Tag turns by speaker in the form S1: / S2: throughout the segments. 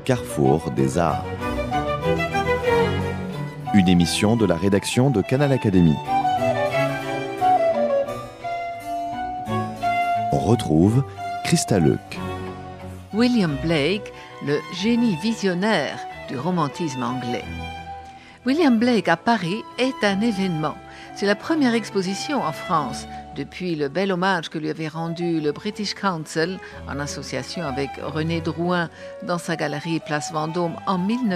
S1: carrefour des arts. Une émission de la rédaction de Canal Académie. On retrouve Christa Leuc.
S2: William Blake, le génie visionnaire du romantisme anglais. William Blake à Paris est un événement. C'est la première exposition en France depuis le bel hommage que lui avait rendu le British Council en association avec René Drouin dans sa galerie Place Vendôme en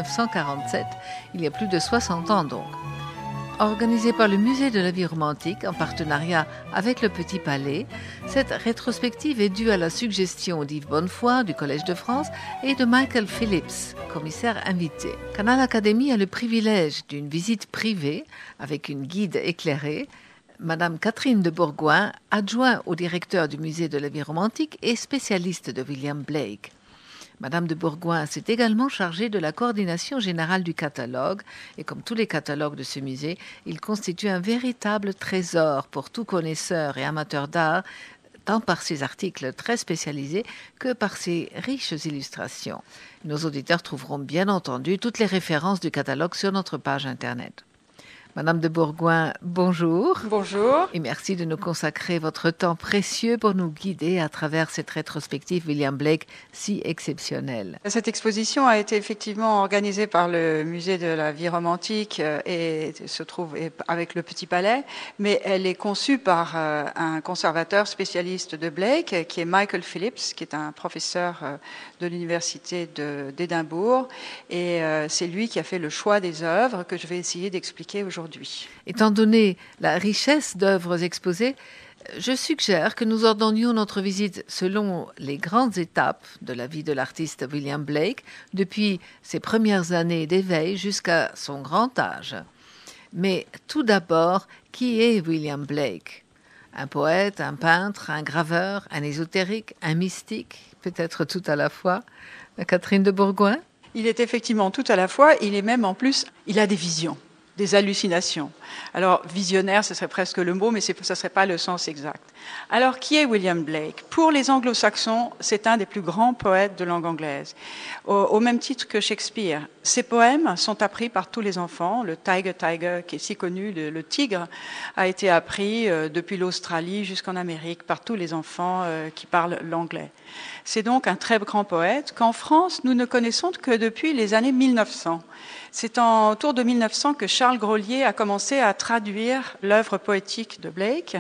S2: 1947, il y a plus de 60 ans donc. Organisée par le Musée de la vie romantique en partenariat avec le Petit Palais, cette rétrospective est due à la suggestion d'Yves Bonnefoy du Collège de France et de Michael Phillips, commissaire invité. Canal Académie a le privilège d'une visite privée avec une guide éclairée, Madame Catherine de Bourgoin, adjointe au directeur du Musée de la vie romantique et spécialiste de William Blake. Madame de Bourgoin s'est également chargée de la coordination générale du catalogue et comme tous les catalogues de ce musée, il constitue un véritable trésor pour tout connaisseur et amateur d'art, tant par ses articles très spécialisés que par ses riches illustrations. Nos auditeurs trouveront bien entendu toutes les références du catalogue sur notre page internet. Madame de Bourgoin, bonjour.
S3: Bonjour.
S2: Et merci de nous consacrer votre temps précieux pour nous guider à travers cette rétrospective William Blake si exceptionnelle.
S3: Cette exposition a été effectivement organisée par le Musée de la vie romantique et se trouve avec le Petit Palais, mais elle est conçue par un conservateur spécialiste de Blake qui est Michael Phillips, qui est un professeur de l'université d'Édimbourg, et c'est lui qui a fait le choix des œuvres que je vais essayer d'expliquer aujourd'hui.
S2: Étant donné la richesse d'œuvres exposées, je suggère que nous ordonnions notre visite selon les grandes étapes de la vie de l'artiste William Blake, depuis ses premières années d'éveil jusqu'à son grand âge. Mais tout d'abord, qui est William Blake ? Un poète, un peintre, un graveur, un ésotérique, un mystique, peut-être tout à la fois. Catherine de Bourgoin ?
S3: Il est effectivement tout à la fois, il est même en plus, il a des visions. Des hallucinations. Alors, visionnaire, ce serait presque le mot, mais ça ne serait pas le sens exact. Alors, qui est William Blake ? Pour les anglo-saxons, c'est un des plus grands poètes de langue anglaise. Au même titre que Shakespeare. Ses poèmes sont appris par tous les enfants. Le Tiger, qui est si connu, le tigre, a été appris depuis l'Australie jusqu'en Amérique par tous les enfants qui parlent l'anglais. C'est donc un très grand poète qu'en France, nous ne connaissons que depuis les années 1900. C'est autour de 1900 que Charles Grolier a commencé à traduire l'œuvre poétique de Blake.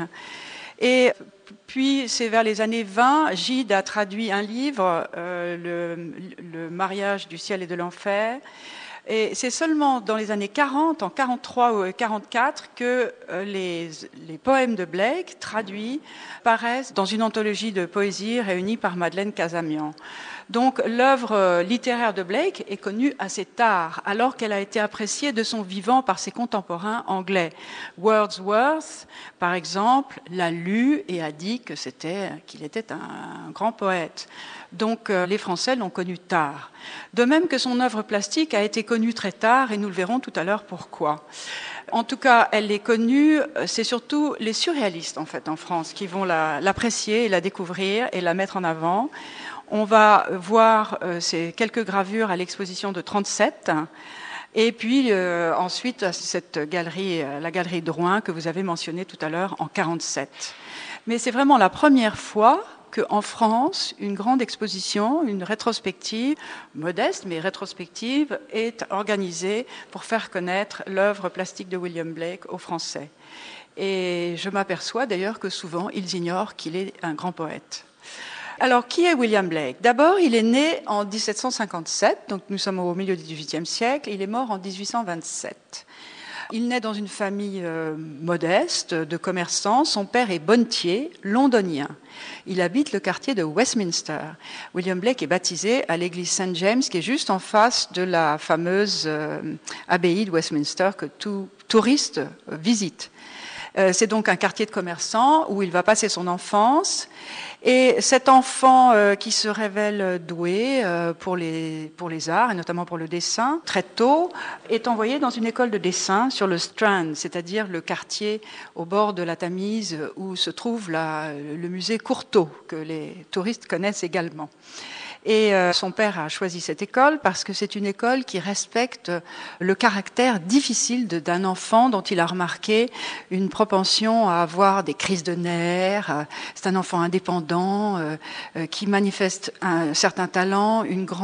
S3: Et puis, c'est vers les années 20, Gide a traduit un livre, le mariage du ciel et de l'enfer. Et c'est seulement dans les années 40, en 43 ou 44, que les poèmes de Blake, traduits, paraissent dans une anthologie de poésie réunie par Madeleine Casamian. Donc l'œuvre littéraire de Blake est connue assez tard, alors qu'elle a été appréciée de son vivant par ses contemporains anglais. Wordsworth, par exemple, l'a lu et a dit qu'il était un grand poète. Donc les Français l'ont connu tard. De même que son œuvre plastique a été connue très tard, et nous le verrons tout à l'heure pourquoi. En tout cas, elle est connue, c'est surtout les surréalistes en fait en France qui vont l'apprécier, la découvrir et la mettre en avant. On va voir ces quelques gravures à l'exposition de 37. Et puis ensuite, cette galerie, la galerie Drouin que vous avez mentionnée tout à l'heure en 47. Mais c'est vraiment la première fois qu'en France, une grande exposition, une rétrospective, modeste mais rétrospective, est organisée pour faire connaître l'œuvre plastique de William Blake aux Français. Et je m'aperçois d'ailleurs que souvent, ils ignorent qu'il est un grand poète. Alors, qui est William Blake ? D'abord, il est né en 1757, donc nous sommes au milieu du XVIIIe siècle, et il est mort en 1827. Il naît dans une famille modeste de commerçants. Son père est bonnetier, londonien. Il habite le quartier de Westminster. William Blake est baptisé à l'église St. James, qui est juste en face de la fameuse abbaye de Westminster que tout touriste visite. C'est donc un quartier de commerçants où il va passer son enfance. Et cet enfant qui se révèle doué pour les arts, et notamment pour le dessin, très tôt, est envoyé dans une école de dessin sur le Strand, c'est-à-dire le quartier au bord de la Tamise où se trouve le musée Courtauld, que les touristes connaissent également. Et son père a choisi cette école parce que c'est une école qui respecte le caractère difficile d'un enfant dont il a remarqué une propension à avoir des crises de nerfs. C'est un enfant indépendant qui manifeste un certain talent,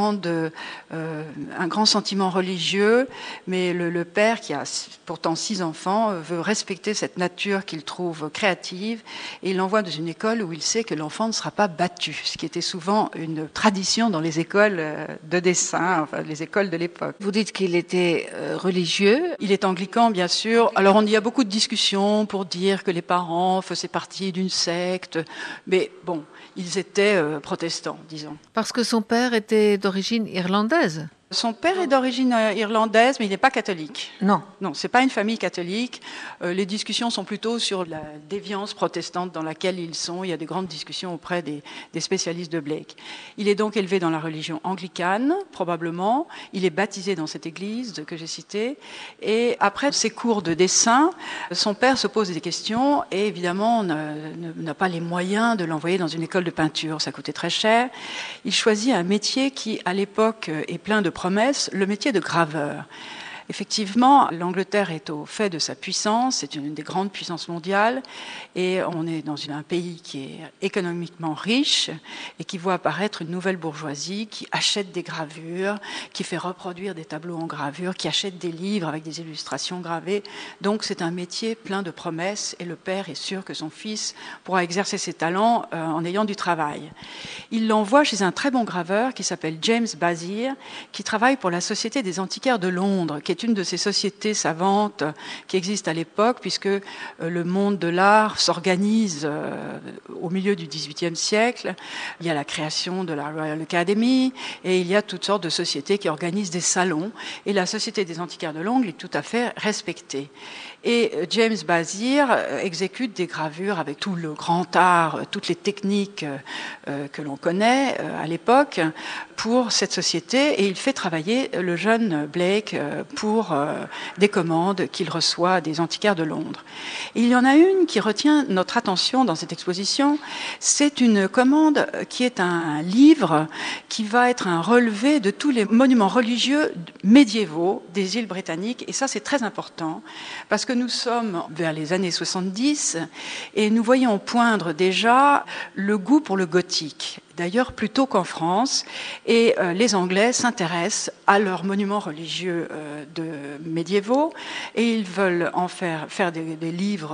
S3: un grand sentiment religieux, mais le père, qui a pourtant 6 enfants, veut respecter cette nature qu'il trouve créative et il l'envoie dans une école où il sait que l'enfant ne sera pas battu, ce qui était souvent une tradition dans les écoles de dessin, enfin les écoles de l'époque.
S2: Vous dites qu'il était religieux.
S3: Il est anglican, bien sûr. Alors il y a beaucoup de discussions pour dire que les parents faisaient partie d'une secte, mais bon, ils étaient protestants, disons.
S2: Parce que son père était d'origine irlandaise.
S3: Son père est d'origine irlandaise, mais il n'est pas catholique.
S2: Non.
S3: Non, c'est pas une famille catholique. Les discussions sont plutôt sur la déviance protestante dans laquelle ils sont. Il y a des grandes discussions auprès des spécialistes de Blake. Il est donc élevé dans la religion anglicane, probablement. Il est baptisé dans cette église que j'ai citée. Et après ses cours de dessin, son père se pose des questions et évidemment n'a pas les moyens de l'envoyer dans une école de peinture. Ça coûtait très cher. Il choisit un métier qui, à l'époque, est plein de promesse, le métier de graveur. Effectivement, l'Angleterre est au fait de sa puissance, c'est une des grandes puissances mondiales, et on est dans un pays qui est économiquement riche et qui voit apparaître une nouvelle bourgeoisie qui achète des gravures, qui fait reproduire des tableaux en gravure, qui achète des livres avec des illustrations gravées. Donc c'est un métier plein de promesses et le père est sûr que son fils pourra exercer ses talents en ayant du travail. Il l'envoie chez un très bon graveur qui s'appelle James Bazir, qui travaille pour la Société des antiquaires de Londres, qui est une de ces sociétés savantes qui existent à l'époque, puisque le monde de l'art s'organise au milieu du XVIIIe siècle. Il y a la création de la Royal Academy et il y a toutes sortes de sociétés qui organisent des salons. Et la Société des antiquaires de Londres est tout à fait respectée. Et James Bazir exécute des gravures avec tout le grand art, toutes les techniques que l'on connaît à l'époque pour cette société, et il fait travailler le jeune Blake pour des commandes qu'il reçoit des antiquaires de Londres. Et il y en a une qui retient notre attention dans cette exposition, c'est une commande qui est un livre qui va être un relevé de tous les monuments religieux médiévaux des îles britanniques, et ça c'est très important, parce que nous sommes vers les années 70 et nous voyons poindre déjà le goût pour le gothique, d'ailleurs plus tôt qu'en France, et les Anglais s'intéressent à leurs monuments religieux médiévaux et ils veulent en faire des livres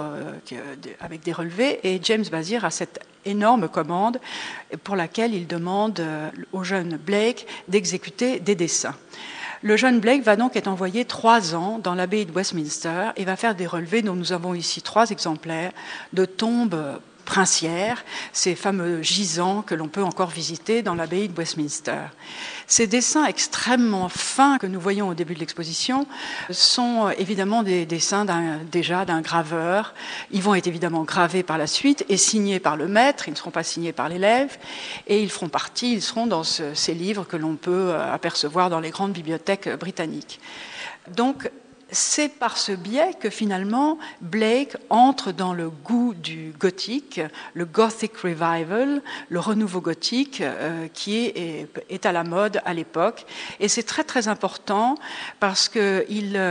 S3: avec des relevés, et James Bazir a cette énorme commande pour laquelle il demande au jeune Blake d'exécuter des dessins. Le jeune Blake va donc être envoyé 3 ans dans l'abbaye de Westminster et va faire des relevés dont nous avons ici 3 exemplaires de tombes princières, ces fameux gisants que l'on peut encore visiter dans l'abbaye de Westminster. Ces dessins extrêmement fins que nous voyons au début de l'exposition sont évidemment des dessins d'un graveur. Ils vont être évidemment gravés par la suite et signés par le maître, ils ne seront pas signés par l'élève, et ils seront dans ces livres que l'on peut apercevoir dans les grandes bibliothèques britanniques. Donc, c'est par ce biais que finalement Blake entre dans le goût du gothique, le Gothic Revival, le renouveau gothique qui est à la mode à l'époque. Et c'est très très important parce que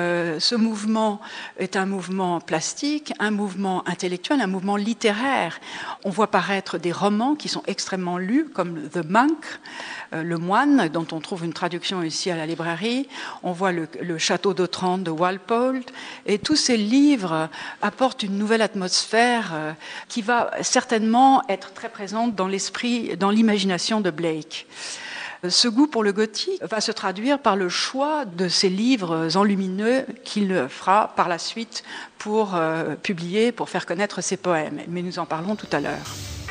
S3: ce mouvement est un mouvement plastique, un mouvement intellectuel, un mouvement littéraire. On voit paraître des romans qui sont extrêmement lus, comme The Monk, le moine, dont on trouve une traduction ici à la librairie. On voit le Château d'Otranto de Walpole, et tous ces livres apportent une nouvelle atmosphère qui va certainement être très présente dans l'esprit, dans l'imagination de Blake. Ce goût pour le gothique va se traduire par le choix de ces livres enlumineux qu'il fera par la suite pour publier, pour faire connaître ses poèmes. Mais nous en parlons tout à l'heure.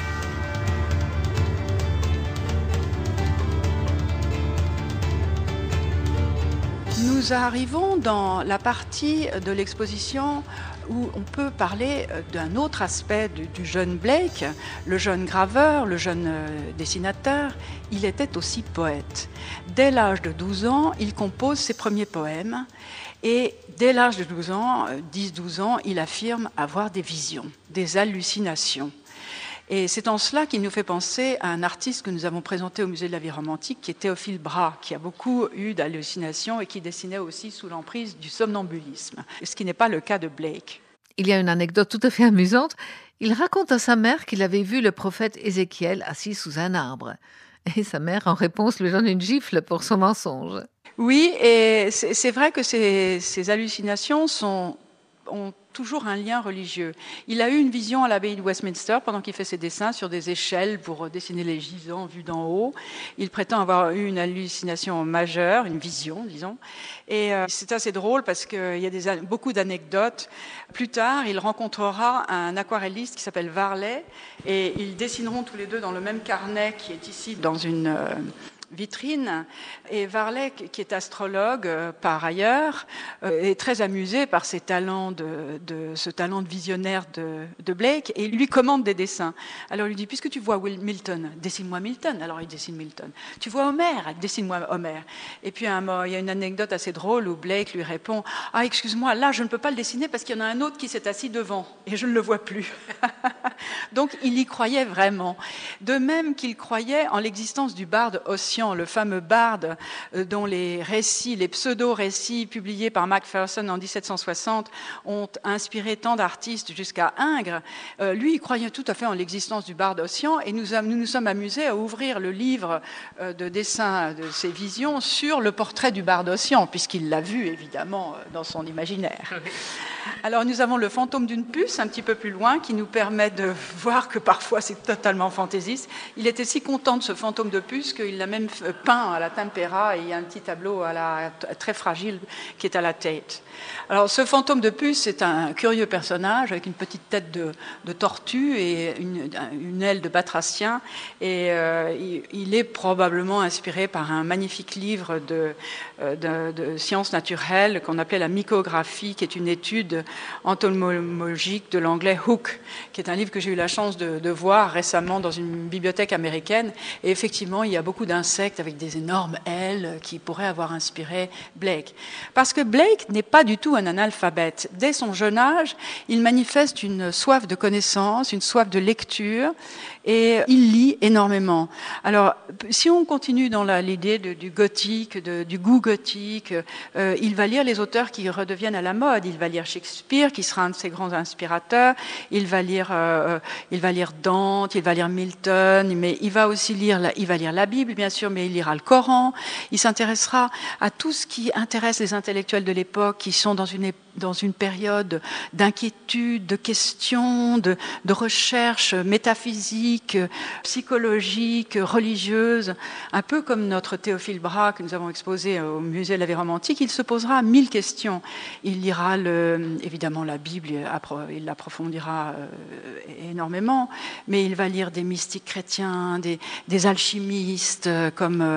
S3: Nous arrivons dans la partie de l'exposition où on peut parler d'un autre aspect du jeune Blake, le jeune graveur, le jeune dessinateur. Il était aussi poète. Dès l'âge de 12 ans, il compose ses premiers poèmes et dès l'âge de 12 ans, 10-12 ans, il affirme avoir des visions, des hallucinations. Et c'est en cela qu'il nous fait penser à un artiste que nous avons présenté au Musée de la vie romantique, qui est Théophile Bras, qui a beaucoup eu d'hallucinations et qui dessinait aussi sous l'emprise du somnambulisme, ce qui n'est pas le cas de Blake.
S2: Il y a une anecdote tout à fait amusante. Il raconte à sa mère qu'il avait vu le prophète Ézéchiel assis sous un arbre. Et sa mère, en réponse, lui donne une gifle pour son mensonge.
S3: Oui, et c'est vrai que ces hallucinations ont toujours un lien religieux. Il a eu une vision à l'abbaye de Westminster pendant qu'il fait ses dessins sur des échelles pour dessiner les gisants vus d'en haut. Il prétend avoir eu une hallucination majeure, une vision, disons. Et c'est assez drôle parce qu'il y a beaucoup d'anecdotes. Plus tard, il rencontrera un aquarelliste qui s'appelle Varley et ils dessineront tous les deux dans le même carnet qui est ici dans une vitrine. Et Varley, qui est astrologue par ailleurs, est très amusé par ce talent de visionnaire de Blake et il lui commande des dessins. Alors il lui dit, puisque tu vois Milton, dessine-moi Milton. Alors il dessine Milton. Tu vois Homère, dessine-moi Homère. Et puis il y a une anecdote assez drôle où Blake lui répond, ah excuse-moi, là je ne peux pas le dessiner parce qu'il y en a un autre qui s'est assis devant et je ne le vois plus. Donc il y croyait vraiment. De même qu'il croyait en l'existence du barde Ossian, le fameux barde dont les pseudo-récits publiés par Macpherson en 1760 ont inspiré tant d'artistes jusqu'à Ingres. Lui, il croyait tout à fait en l'existence du barde Ossian et nous nous sommes amusés à ouvrir le livre de dessin de ses visions sur le portrait du barde Ossian, puisqu'il l'a vu évidemment dans son imaginaire. Alors nous avons le fantôme d'une puce un petit peu plus loin qui nous permet de voir que parfois c'est totalement fantaisiste. Il était si content de ce fantôme de puce qu'il l'a même peint à la tempera et il y a un petit tableau très fragile qui est à la Tate. Alors ce fantôme de puce, c'est un curieux personnage avec une petite tête de tortue et une aile de batracien et il est probablement inspiré par un magnifique livre de sciences naturelles qu'on appelait la mycographie, qui est une étude entomologique de l'anglais Hooke, qui est un livre que j'ai eu la chance de voir récemment dans une bibliothèque américaine. Et effectivement, il y a beaucoup d'insectes avec des énormes ailes qui pourraient avoir inspiré Blake. Parce que Blake n'est pas du tout un analphabète. Dès son jeune âge, il manifeste une soif de connaissance, une soif de lecture, et il lit énormément. Alors, si on continue dans l'idée du gothique, du goût gothique, il va lire les auteurs qui redeviennent à la mode. Il va lire Shakespeare, qui sera un de ses grands inspirateurs. Il va lire Dante, il va lire Milton, mais il va aussi lire la Bible, bien sûr, mais il lira le Coran. Il s'intéressera à tout ce qui intéresse les intellectuels de l'époque, qui sont dans une période d'inquiétude, de questions, de recherche métaphysique, psychologique, religieuse. Un peu comme notre Théophile Bras que nous avons exposé au Musée de la vie romantique, il se posera 1000 questions. Il lira évidemment la Bible, il l'approfondira énormément, mais il va lire des mystiques chrétiens, des alchimistes comme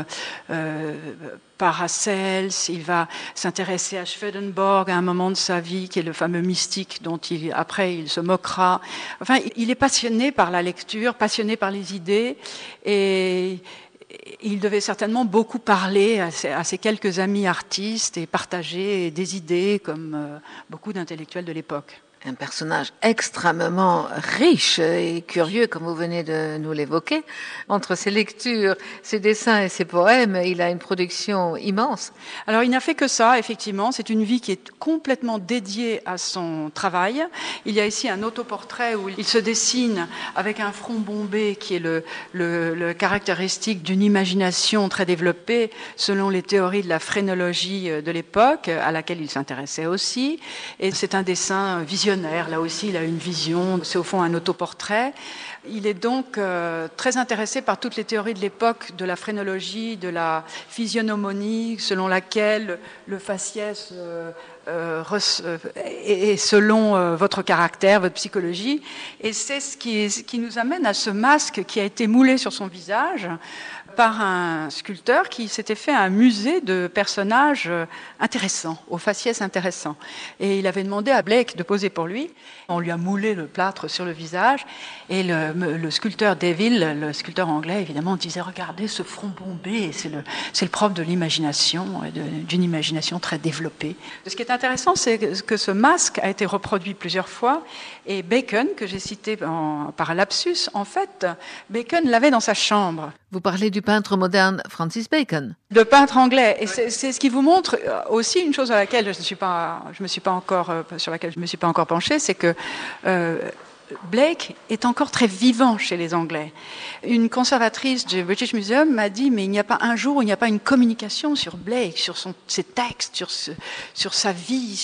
S3: Paracels, il va s'intéresser à Swedenborg à un moment de sa vie, qui est le fameux mystique dont après il se moquera. Enfin, il est passionné par la lecture, passionné par les idées, et il devait certainement beaucoup parler à ses quelques amis artistes et partager des idées comme beaucoup d'intellectuels de l'époque.
S2: Un personnage extrêmement riche et curieux, comme vous venez de nous l'évoquer. Entre ses lectures, ses dessins et ses poèmes, il a une production immense.
S3: Alors, il n'a fait que ça, effectivement. C'est une vie qui est complètement dédiée à son travail. Il y a ici un autoportrait où il se dessine avec un front bombé qui est le caractéristique d'une imagination très développée selon les théories de la phrénologie de l'époque, à laquelle il s'intéressait aussi. Et c'est un dessin visionnaire. Là aussi, il a une vision, c'est au fond un autoportrait. Il est donc très intéressé par toutes les théories de l'époque de la phrénologie, de la physiognomonie, selon laquelle le faciès est selon votre caractère, votre psychologie. Et c'est ce qui nous amène à ce masque qui a été moulé sur son visage par un sculpteur qui s'était fait un musée de personnages intéressants, au faciès intéressant. Et il avait demandé à Blake de poser pour lui. On lui a moulé le plâtre sur le visage et le sculpteur Deville, le sculpteur anglais, évidemment, disait « Regardez ce front bombé, c'est le propre de l'imagination, d'une imagination très développée ». Ce qui est intéressant, c'est que ce masque a été reproduit plusieurs fois, et Bacon, que j'ai cité par lapsus, en fait, Bacon l'avait dans sa chambre.
S2: Vous parlez du peintre moderne Francis Bacon.
S3: De peintre anglais. Et c'est ce qui vous montre aussi une chose sur laquelle je me suis pas encore penchée, c'est que Blake est encore très vivant chez les Anglais. Une conservatrice du British Museum m'a dit, mais il n'y a pas un jour où il n'y a pas une communication sur Blake, sur ses textes, sur sa vie,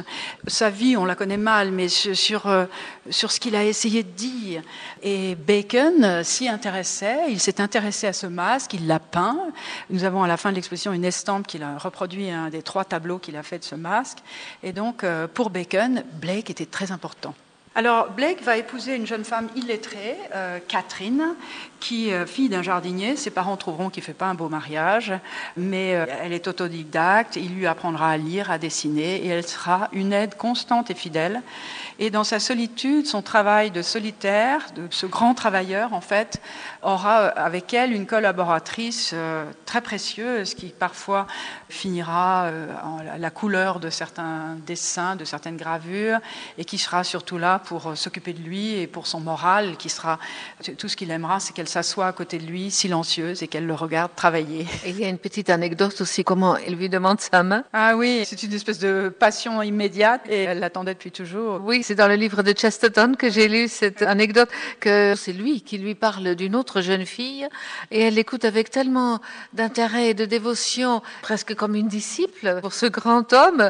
S3: sa vie, on la connaît mal, mais sur ce qu'il a essayé de dire. Et Bacon s'y intéressait, il s'est intéressé à ce masque, il l'a peint. Nous avons à la fin de l'exposition une estampe qu'il a reproduit, un des 3 tableaux qu'il a fait de ce masque. Et donc, pour Bacon, Blake était très important. Alors, Blake va épouser une jeune femme illettrée, Catherine, qui est fille d'un jardinier. Ses parents trouveront qu'il ne fait pas un beau mariage, mais elle est autodidacte. Il lui apprendra à lire, à dessiner, et elle sera une aide constante et fidèle. Et dans sa solitude, son travail de solitaire, de ce grand travailleur, en fait, aura avec elle une collaboratrice très précieuse qui parfois finira en la couleur de certains dessins, de certaines gravures, et qui sera surtout là pour s'occuper de lui et pour son moral, qui sera tout ce qu'il aimera, c'est qu'elle s'assoit à côté de lui, silencieuse, et qu'elle le regarde travailler.
S2: Et il y a une petite anecdote aussi, comment elle lui demande sa main.
S3: Ah oui, c'est une espèce de passion immédiate, et elle l'attendait depuis toujours.
S2: Oui, c'est dans le livre de Chesterton que j'ai lu cette anecdote, que c'est lui qui lui parle d'une autre jeune fille, et elle l'écoute avec tellement d'intérêt et de dévotion, presque comme une disciple pour ce grand homme,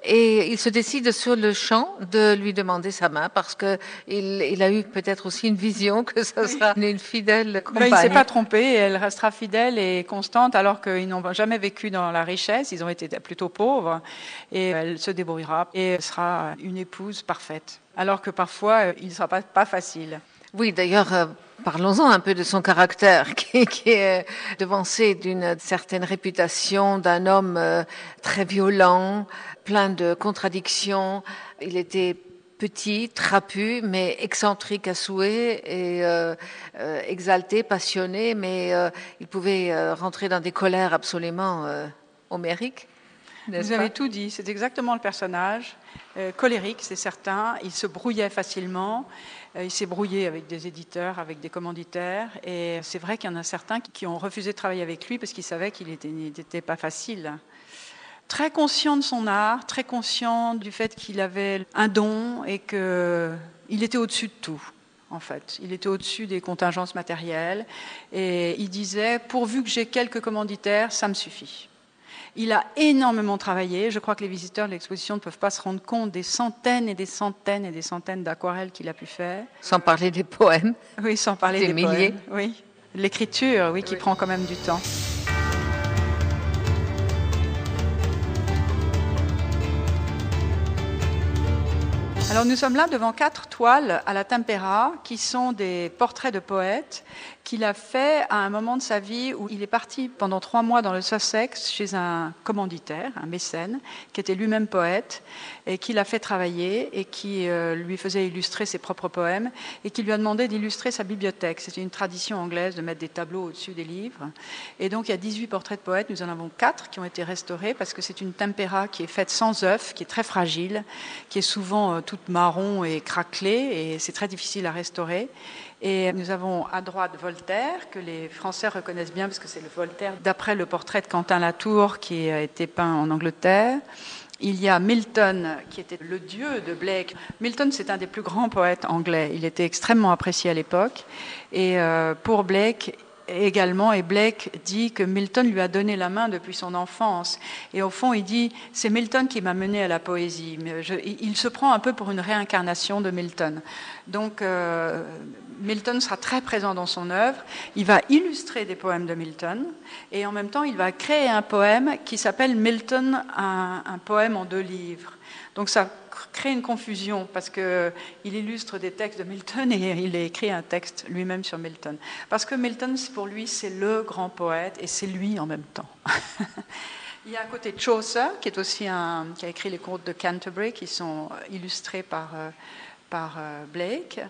S2: et il se décide sur le champ de lui demander sa main, parce que il a eu peut-être aussi une vision que ça sera une fidèle compagne.
S3: Il ne s'est pas trompé, et elle restera fidèle et constante, alors qu'ils n'ont jamais vécu dans la richesse, ils ont été plutôt pauvres, et elle se débrouillera et elle sera une épouse parfaite. Alors que parfois, il ne sera pas facile.
S2: Oui, d'ailleurs, parlons-en un peu de son caractère, qui est devancé d'une certaine réputation d'un homme très violent, plein de contradictions. Il était petit, trapu, mais excentrique à souhait et exalté, passionné, mais il pouvait rentrer dans des colères absolument homériques.
S3: Vous avez tout dit, c'est exactement le personnage. Colérique, c'est certain, il se brouillait facilement, il s'est brouillé avec des éditeurs, avec des commanditaires, et c'est vrai qu'il y en a certains qui ont refusé de travailler avec lui parce qu'ils savaient qu'il n'était pas facile. Très conscient de son art, très conscient du fait qu'il avait un don et qu'il était au-dessus de tout. En fait, il était au-dessus des contingences matérielles, et il disait « pourvu que j'ai quelques commanditaires, ça me suffit ». Il a énormément travaillé. Je crois que les visiteurs de l'exposition ne peuvent pas se rendre compte des centaines et des centaines et des centaines d'aquarelles qu'il a pu faire.
S2: Sans parler des poèmes.
S3: Oui, sans parler des
S2: milliers.
S3: Poèmes. Oui, l'écriture, oui, qui prend quand même du temps. Alors nous sommes là devant 4 toiles à la tempera qui sont des portraits de poètes qu'il a fait à un moment de sa vie où il est parti pendant 3 mois dans le Sussex chez un commanditaire, un mécène, qui était lui-même poète et qui l'a fait travailler et qui lui faisait illustrer ses propres poèmes et qui lui a demandé d'illustrer sa bibliothèque. C'était une tradition anglaise de mettre des tableaux au-dessus des livres. Et donc il y a 18 portraits de poètes, nous en avons 4 qui ont été restaurés parce que c'est une tempera qui est faite sans œuf, qui est très fragile, qui est souvent toute marron et craquelée et c'est très difficile à restaurer. Et nous avons à droite Voltaire, que les Français reconnaissent bien parce que c'est le Voltaire d'après le portrait de Quentin Latour qui a été peint en Angleterre. Il y a Milton, qui était le dieu de Blake. Milton, c'est un des plus grands poètes anglais. Il était extrêmement apprécié à l'époque. Et pour Blake également, et Blake dit que Milton lui a donné la main depuis son enfance. Et au fond, il dit, c'est Milton qui m'a mené à la poésie. Il se prend un peu pour une réincarnation de Milton. Donc, Milton sera très présent dans son œuvre. Il va illustrer des poèmes de Milton et en même temps, il va créer un poème qui s'appelle Milton, un poème en 2 livres. Donc, ça crée une confusion parce qu'il illustre des textes de Milton et il a écrit un texte lui-même sur Milton. Parce que Milton, pour lui, c'est le grand poète et c'est lui en même temps. Il y a à côté Chaucer, qui est aussi qui a écrit les contes de Canterbury, qui sont illustrés par Blake.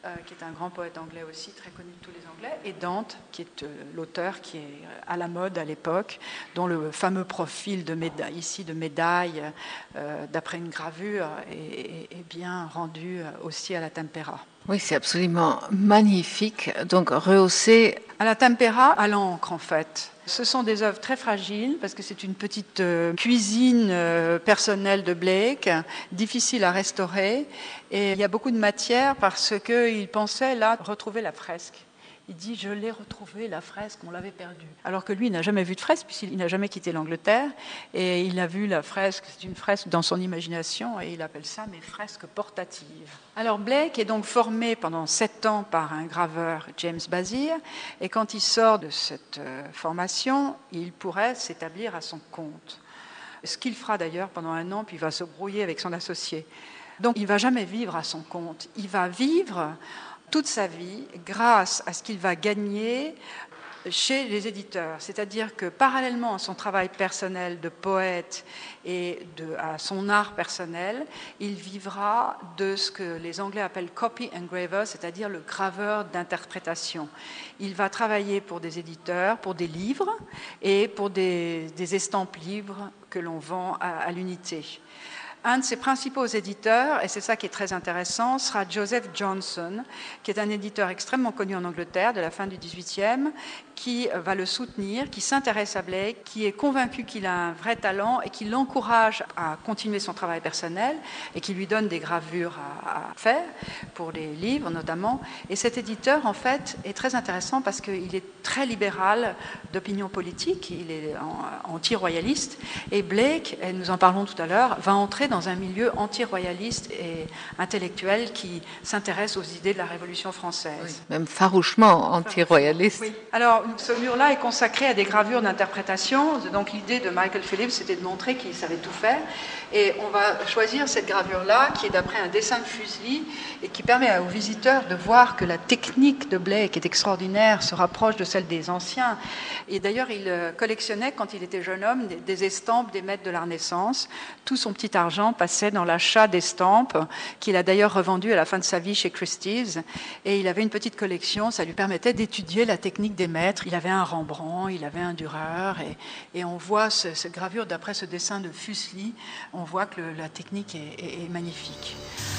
S3: qui est un grand poète anglais aussi, très connu de tous les Anglais, et Dante, qui est l'auteur qui est à la mode à l'époque, dont le fameux profil de médaille, d'après une gravure, est bien rendu aussi à la tempera.
S2: Oui, c'est absolument magnifique, donc rehaussé.
S3: À la tempera, à l'encre en fait. Ce sont des œuvres très fragiles parce que c'est une petite cuisine personnelle de Blake, difficile à restaurer. Et il y a beaucoup de matière parce qu'il pensait là retrouver la fresque. Il dit « je l'ai retrouvée, la fresque, on l'avait perdue ». Alors que lui, il n'a jamais vu de fresque puisqu'il n'a jamais quitté l'Angleterre. Et il a vu la fresque, c'est une fresque dans son imagination et il appelle ça « mes fresques portatives ». Alors Blake est donc formé pendant 7 ans par un graveur, James Bazir. Et quand il sort de cette formation, il pourrait s'établir à son compte. Ce qu'il fera d'ailleurs pendant 1 an, puis il va se brouiller avec son associé. Donc il ne va jamais vivre à son compte. Il va vivre toute sa vie grâce à ce qu'il va gagner chez les éditeurs. C'est-à-dire que parallèlement à son travail personnel de poète et à son art personnel, il vivra de ce que les Anglais appellent copy engraver, c'est-à-dire le graveur d'interprétation. Il va travailler pour des éditeurs, pour des livres et pour des estampes livres que l'on vend à l'unité. Un de ses principaux éditeurs, et c'est ça qui est très intéressant, sera Joseph Johnson, qui est un éditeur extrêmement connu en Angleterre de la fin du XVIIIe, qui va le soutenir, qui s'intéresse à Blake, qui est convaincu qu'il a un vrai talent et qui l'encourage à continuer son travail personnel et qui lui donne des gravures à faire, pour les livres notamment. Et cet éditeur, en fait, est très intéressant parce qu'il est très libéral d'opinion politique, il est anti-royaliste, et Blake, et nous en parlons tout à l'heure, va entrer dans un milieu anti-royaliste et intellectuel qui s'intéresse aux idées de la Révolution française.
S2: Oui, même farouchement anti-royaliste.
S3: Oui. Alors, ce mur-là est consacré à des gravures d'interprétation. Donc, l'idée de Michael Phillips, c'était de montrer qu'il savait tout faire. Et on va choisir cette gravure-là, qui est d'après un dessin de Fuseli, et qui permet aux visiteurs de voir que la technique de Blake est extraordinaire, se rapproche de celle des anciens. Et d'ailleurs, il collectionnait, quand il était jeune homme, des estampes des maîtres de la Renaissance. Tout son petit argent passait dans l'achat d'estampes, qu'il a d'ailleurs revendu à la fin de sa vie chez Christie's. Et il avait une petite collection, ça lui permettait d'étudier la technique des maîtres. Il avait un Rembrandt, il avait un Dürer, et on voit cette gravure d'après ce dessin de Fuseli. On voit que la technique est magnifique.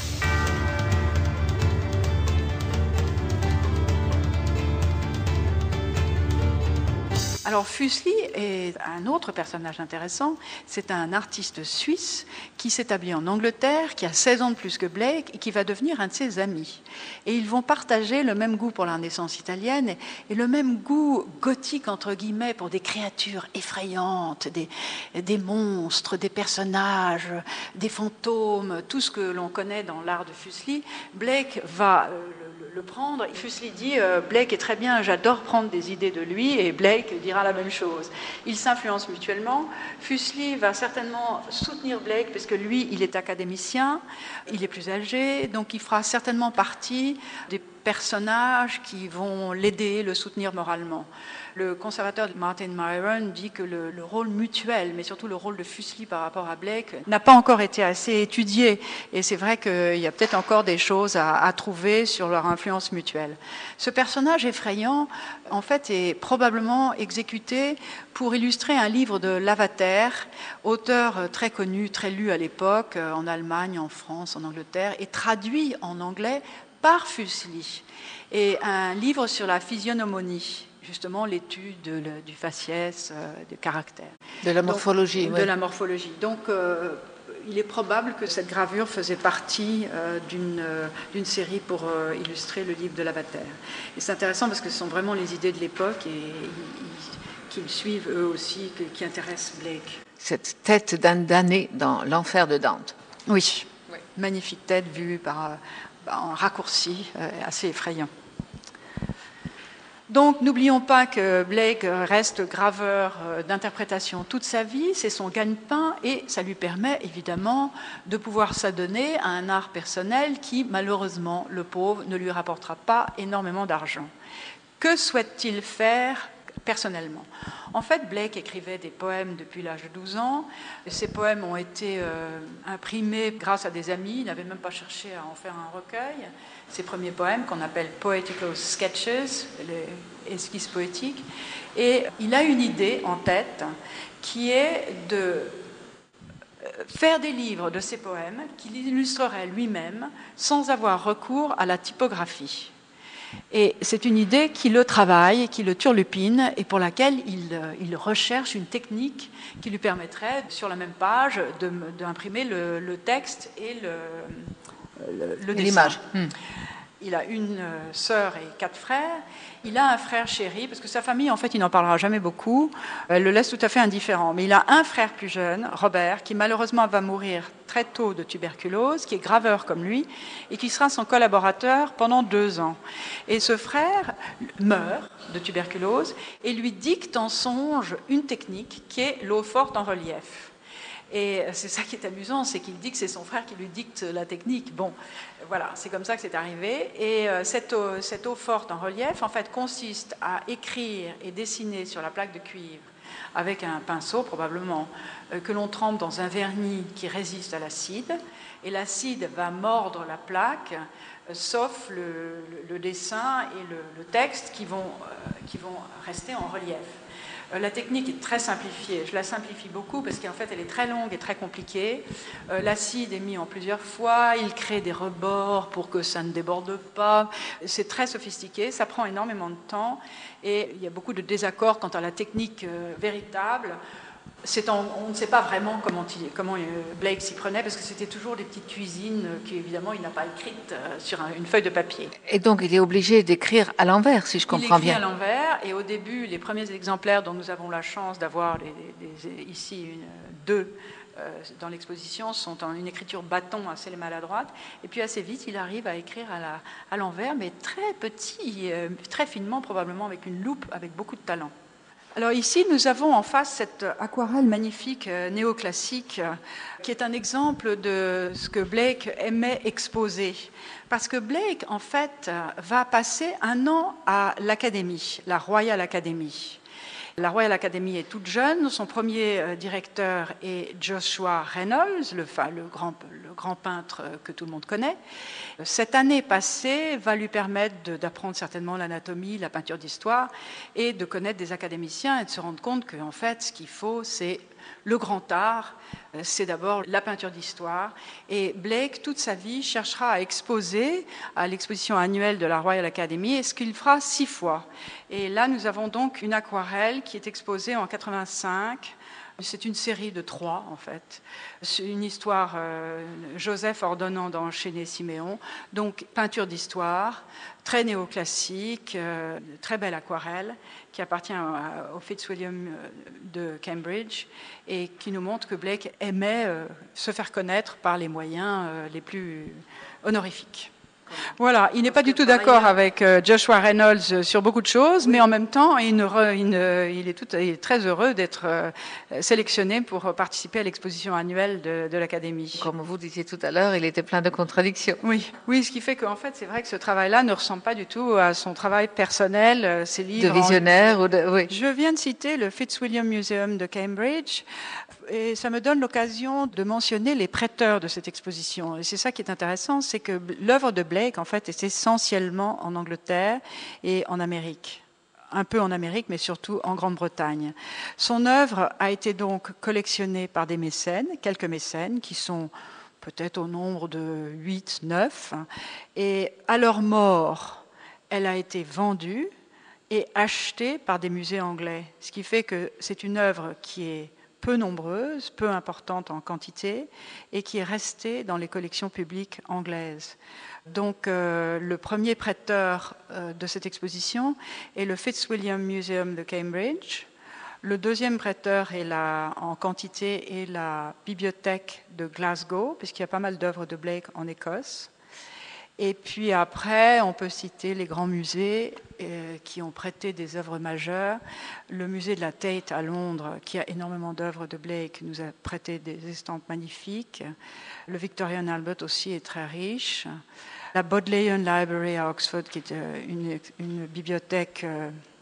S3: Alors Fuseli est un autre personnage intéressant. C'est un artiste suisse qui s'établit en Angleterre, qui a 16 ans de plus que Blake et qui va devenir un de ses amis. Et ils vont partager le même goût pour la Renaissance italienne et le même goût gothique, entre guillemets, pour des créatures effrayantes, des monstres, des personnages, des fantômes, tout ce que l'on connaît dans l'art de Fuseli. Blake va le prendre. Fuseli dit Blake est très bien, j'adore prendre des idées de lui, et Blake dira la même chose. Ils s'influencent mutuellement. Fuseli va certainement soutenir Blake parce que lui, il est académicien, il est plus âgé, donc il fera certainement partie des personnages qui vont l'aider, le soutenir moralement. Le conservateur Martin Myron dit que le rôle mutuel, mais surtout le rôle de Fuseli par rapport à Blake, n'a pas encore été assez étudié. Et c'est vrai qu'il y a peut-être encore des choses à trouver sur leur influence mutuelle. Ce personnage effrayant, en fait, est probablement exécuté pour illustrer un livre de Lavater, auteur très connu, très lu à l'époque, en Allemagne, en France, en Angleterre, et traduit en anglais par Fuseli. Et un livre sur la physiognomonie, justement l'étude du faciès, du caractère.
S2: De la morphologie.
S3: Donc,
S2: oui.
S3: De la morphologie. Donc, il est probable que cette gravure faisait partie d'une série pour illustrer le livre de Lavater. Et c'est intéressant parce que ce sont vraiment les idées de l'époque et qu'ils suivent eux aussi, qui intéressent Blake.
S2: Cette tête d'un damné dans l'enfer de Dante.
S3: Oui, magnifique tête vue en raccourci, assez effrayant. Donc, n'oublions pas que Blake reste graveur d'interprétation toute sa vie, c'est son gagne-pain et ça lui permet évidemment de pouvoir s'adonner à un art personnel qui, malheureusement, le pauvre, ne lui rapportera pas énormément d'argent. Que souhaite-t-il faire personnellement. En fait, Blake écrivait des poèmes depuis l'âge de 12 ans. Ces poèmes ont été imprimés grâce à des amis. Il n'avait même pas cherché à en faire un recueil. Ses premiers poèmes, qu'on appelle Poetical Sketches, les esquisses poétiques. Et il a une idée en tête qui est de faire des livres de ses poèmes qu'il illustrerait lui-même sans avoir recours à la typographie. Et c'est une idée qui le travaille, qui le turlupine et pour laquelle il recherche une technique qui lui permettrait, sur la même page, d'imprimer le texte et le dessin.
S2: L'image.
S3: Il a une sœur et 4 frères. Il a un frère chéri, parce que sa famille, en fait, il n'en parlera jamais beaucoup. Elle le laisse tout à fait indifférent. Mais il a un frère plus jeune, Robert, qui malheureusement va mourir très tôt de tuberculose, qui est graveur comme lui, et qui sera son collaborateur pendant 2 ans. Et ce frère meurt de tuberculose et lui dicte en songe une technique qui est l'eau forte en relief. Et c'est ça qui est amusant, c'est qu'il dit que c'est son frère qui lui dicte la technique. Bon, voilà, c'est comme ça que c'est arrivé. Et cette eau forte en relief, en fait, consiste à écrire et dessiner sur la plaque de cuivre avec un pinceau, probablement, que l'on trempe dans un vernis qui résiste à l'acide. Et l'acide va mordre la plaque, sauf le dessin et le texte qui vont rester en relief. La technique est très simplifiée. Je la simplifie beaucoup parce qu'en fait, elle est très longue et très compliquée. L'acide est mis en plusieurs fois. Il crée des rebords pour que ça ne déborde pas. C'est très sophistiqué. Ça prend énormément de temps. Et il y a beaucoup de désaccords quant à la technique véritable. On ne sait pas vraiment comment Blake s'y prenait, parce que c'était toujours des petites cuisines qu'évidemment il n'a pas écrites sur une feuille de papier.
S2: Et donc il est obligé d'écrire à l'envers, si je comprends bien.
S3: Il écrit à l'envers, et au début, les premiers exemplaires dont nous avons la chance d'avoir ici 2 dans l'exposition sont en une écriture bâton assez maladroite, et puis assez vite il arrive à écrire à l'envers, mais très petit, très finement, probablement avec une loupe, avec beaucoup de talent. Alors ici, nous avons en face cette aquarelle magnifique néoclassique qui est un exemple de ce que Blake aimait exposer. Parce que Blake, en fait, va passer 1 an à l'Académie, la Royal Academy. La Royal Academy est toute jeune. Son premier directeur est Joshua Reynolds, le grand peintre que tout le monde connaît. Cette année passée va lui permettre d'apprendre certainement l'anatomie, la peinture d'histoire, et de connaître des académiciens et de se rendre compte qu'en fait, ce qu'il faut, c'est le grand art, c'est d'abord la peinture d'histoire. Et Blake, toute sa vie, cherchera à exposer à l'exposition annuelle de la Royal Academy, et ce qu'il fera 6 fois. Et là, nous avons donc une aquarelle qui est exposée en 85. C'est une série de 3, en fait. C'est une histoire, Joseph ordonnant d'enchaîner Siméon. Donc, peinture d'histoire, très néoclassique, très belle aquarelle, qui appartient au Fitzwilliam de Cambridge et qui nous montre que Blake aimait se faire connaître par les moyens les plus honorifiques. Voilà, il n'est pas du tout d'accord avec Joshua Reynolds sur beaucoup de choses, mais en même temps, il est très heureux d'être sélectionné pour participer à l'exposition annuelle de l'Académie.
S2: Comme vous disiez tout à l'heure, il était plein de contradictions.
S3: Oui, ce qui fait qu'en fait, c'est vrai que ce travail-là ne ressemble pas du tout à son travail personnel, ses livres.
S2: De visionnaire oui.
S3: Je viens de citer le Fitzwilliam Museum de Cambridge, et ça me donne l'occasion de mentionner les prêteurs de cette exposition. Et c'est ça qui est intéressant, c'est que l'œuvre de Blake, en fait, est essentiellement en Angleterre et en Amérique. Un peu en Amérique, mais surtout en Grande-Bretagne. Son œuvre a été donc collectionnée par des mécènes, quelques mécènes, qui sont peut-être au nombre de 8, 9. Et à leur mort, elle a été vendue et achetée par des musées anglais. Ce qui fait que c'est une œuvre qui est peu nombreuse, peu importante en quantité, et qui est restée dans les collections publiques anglaises. Donc le premier prêteur de cette exposition est le Fitzwilliam Museum de Cambridge. Le deuxième prêteur en quantité est la bibliothèque de Glasgow, puisqu'il y a pas mal d'œuvres de Blake en Écosse. Et puis après, on peut citer les grands musées qui ont prêté des œuvres majeures. Le musée de la Tate à Londres, qui a énormément d'œuvres de Blake, nous a prêté des estampes magnifiques. Le Victorian Albert aussi est très riche. La Bodleian Library à Oxford, qui est une bibliothèque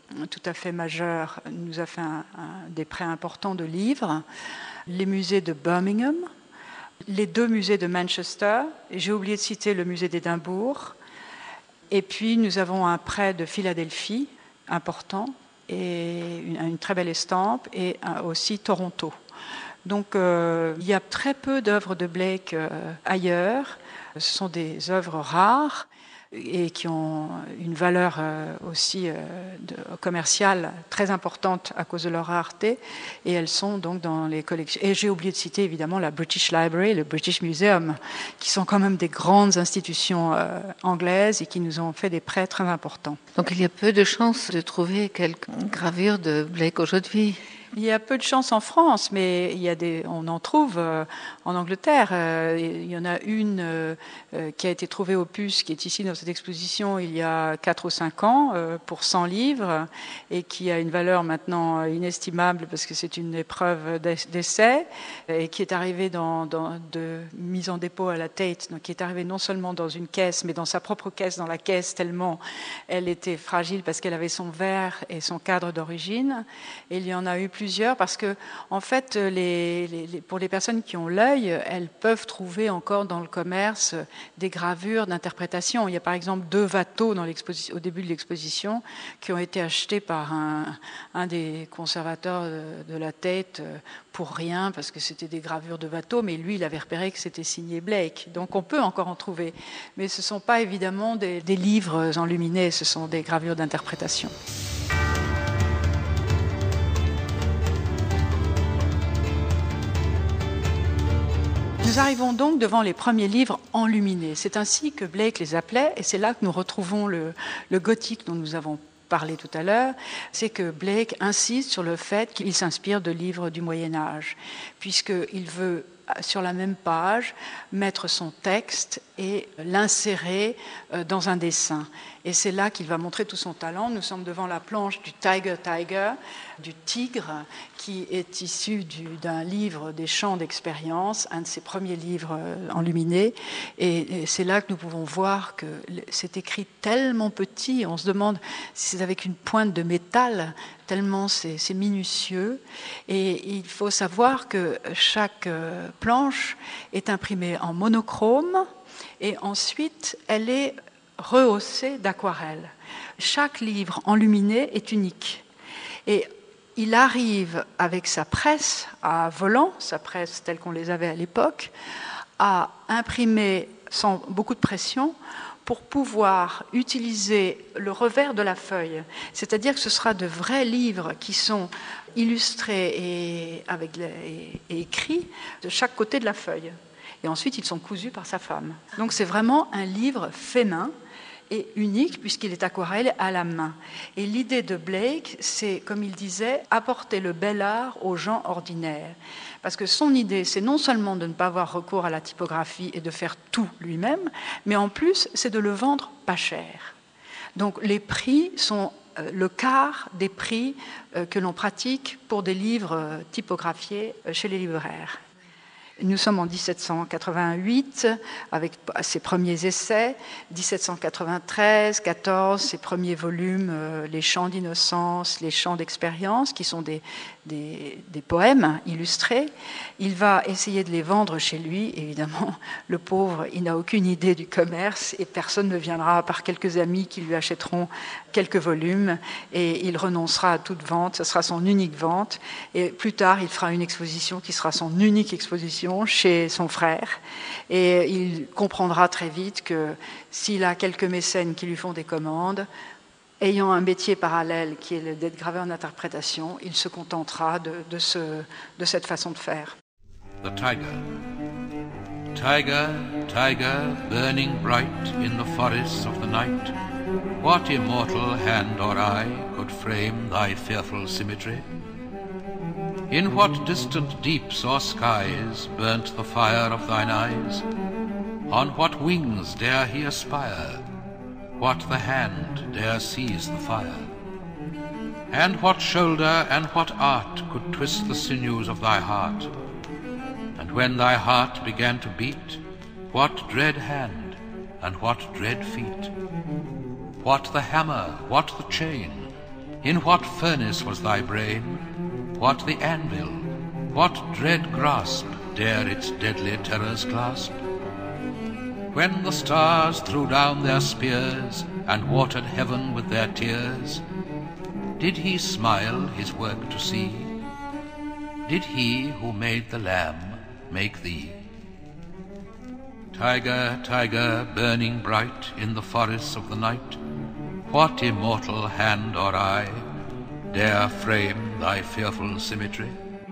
S3: tout à fait majeur, nous a fait des prêts importants de livres. Les musées de Birmingham, les 2 musées de Manchester, et j'ai oublié de citer le musée d'Édimbourg. Et puis nous avons un prêt de Philadelphie, important, et une très belle estampe, et aussi Toronto. Donc il y a très peu d'œuvres de Blake ailleurs. Ce sont des œuvres rares et qui ont une valeur aussi commerciale très importante à cause de leur rareté, et elles sont donc dans les collections. Et j'ai oublié de citer évidemment la British Library, le British Museum, qui sont quand même des grandes institutions anglaises et qui nous ont fait des prêts très importants.
S2: Donc il y a peu de chances de trouver quelques gravures de Blake aujourd'hui.
S3: Il y a peu de chance en France, mais on en trouve en Angleterre. Il y en a une qui a été trouvée au Puce, qui est ici dans cette exposition il y a 4 ou 5 ans, pour 100 livres, et qui a une valeur maintenant inestimable parce que c'est une épreuve d'essai, et qui est arrivée de mise en dépôt à la Tate, donc qui est arrivée non seulement dans une caisse, mais dans sa propre caisse, dans la caisse, tellement elle était fragile parce qu'elle avait son verre et son cadre d'origine. Et il y en a eu plusieurs parce que, en fait, pour les personnes qui ont l'œil, elles peuvent trouver encore dans le commerce des gravures d'interprétation. Il y a par exemple 2 Watteau au début de l'exposition qui ont été achetés par un des conservateurs de la Tate pour rien parce que c'était des gravures de Watteau, mais lui il avait repéré que c'était signé Blake. Donc on peut encore en trouver, mais ce ne sont pas évidemment des livres enluminés, ce sont des gravures d'interprétation. Nous arrivons donc devant les premiers livres enluminés. C'est ainsi que Blake les appelait, et c'est là que nous retrouvons le gothique dont nous avons parlé tout à l'heure. C'est que Blake insiste sur le fait qu'il s'inspire de livres du Moyen-Âge, puisqu'il veut, sur la même page, mettre son texte et l'insérer dans un dessin. Et c'est là qu'il va montrer tout son talent. Nous sommes devant la planche du Tiger, du tigre, qui est issu d'un livre des Chants d'expérience, un de ses premiers livres enluminés. Et c'est là que nous pouvons voir que c'est écrit tellement petit, on se demande si c'est avec une pointe de métal, tellement c'est minutieux. Et il faut savoir que chaque planche est imprimée en monochrome, et ensuite elle est rehaussée d'aquarelle. Chaque livre enluminé est unique. Et il arrive avec sa presse à volant, sa presse telle qu'on les avait à l'époque, à imprimer sans beaucoup de pression pour pouvoir utiliser le revers de la feuille. C'est-à-dire que ce sera de vrais livres qui sont illustrés et écrits de chaque côté de la feuille. Et ensuite, ils sont cousus par sa femme. Donc c'est vraiment un livre fait main et unique puisqu'il est aquarellé à la main. Et l'idée de Blake, c'est, comme il disait, apporter le bel art aux gens ordinaires. Parce que son idée, c'est non seulement de ne pas avoir recours à la typographie et de faire tout lui-même, mais en plus, c'est de le vendre pas cher. Donc les prix sont le quart des prix que l'on pratique pour des livres typographiés chez les libraires. Nous sommes en 1788 avec ses premiers essais, 1793, 14, ses premiers volumes, les Chants d'innocence, les Chants d'expérience, qui sont des poèmes illustrés. Il va essayer de les vendre chez lui. Évidemment, le pauvre, il n'a aucune idée du commerce et personne ne viendra à part quelques amis qui lui achèteront quelques volumes, et il renoncera à toute vente. Ce sera son unique vente. Et plus tard, il fera une exposition qui sera son unique exposition chez son frère, et il comprendra très vite que s'il a quelques mécènes qui lui font des commandes, ayant un métier parallèle qui est d'être graveur en interprétation, il se contentera de cette façon de faire.
S4: The tiger. Tiger, tiger, burning bright in the forests of the night, what immortal hand or eye could frame thy fearful symmetry? In what distant deeps or skies burnt the fire of thine eyes? On what wings dare he aspire? What the hand dare seize the fire? And what shoulder and what art could twist the sinews of thy heart? And when thy heart began to beat, what dread hand and what dread feet? What the hammer, what the chain? In what furnace was thy brain? What the anvil? What dread grasp dare its deadly terrors clasp? When the stars threw down their spears and watered heaven with their tears, did he smile his work to see? Did he who made the lamb make thee? Tiger, tiger, burning bright in the forests of the night, what immortal hand or eye dare frame thy fearful symmetry?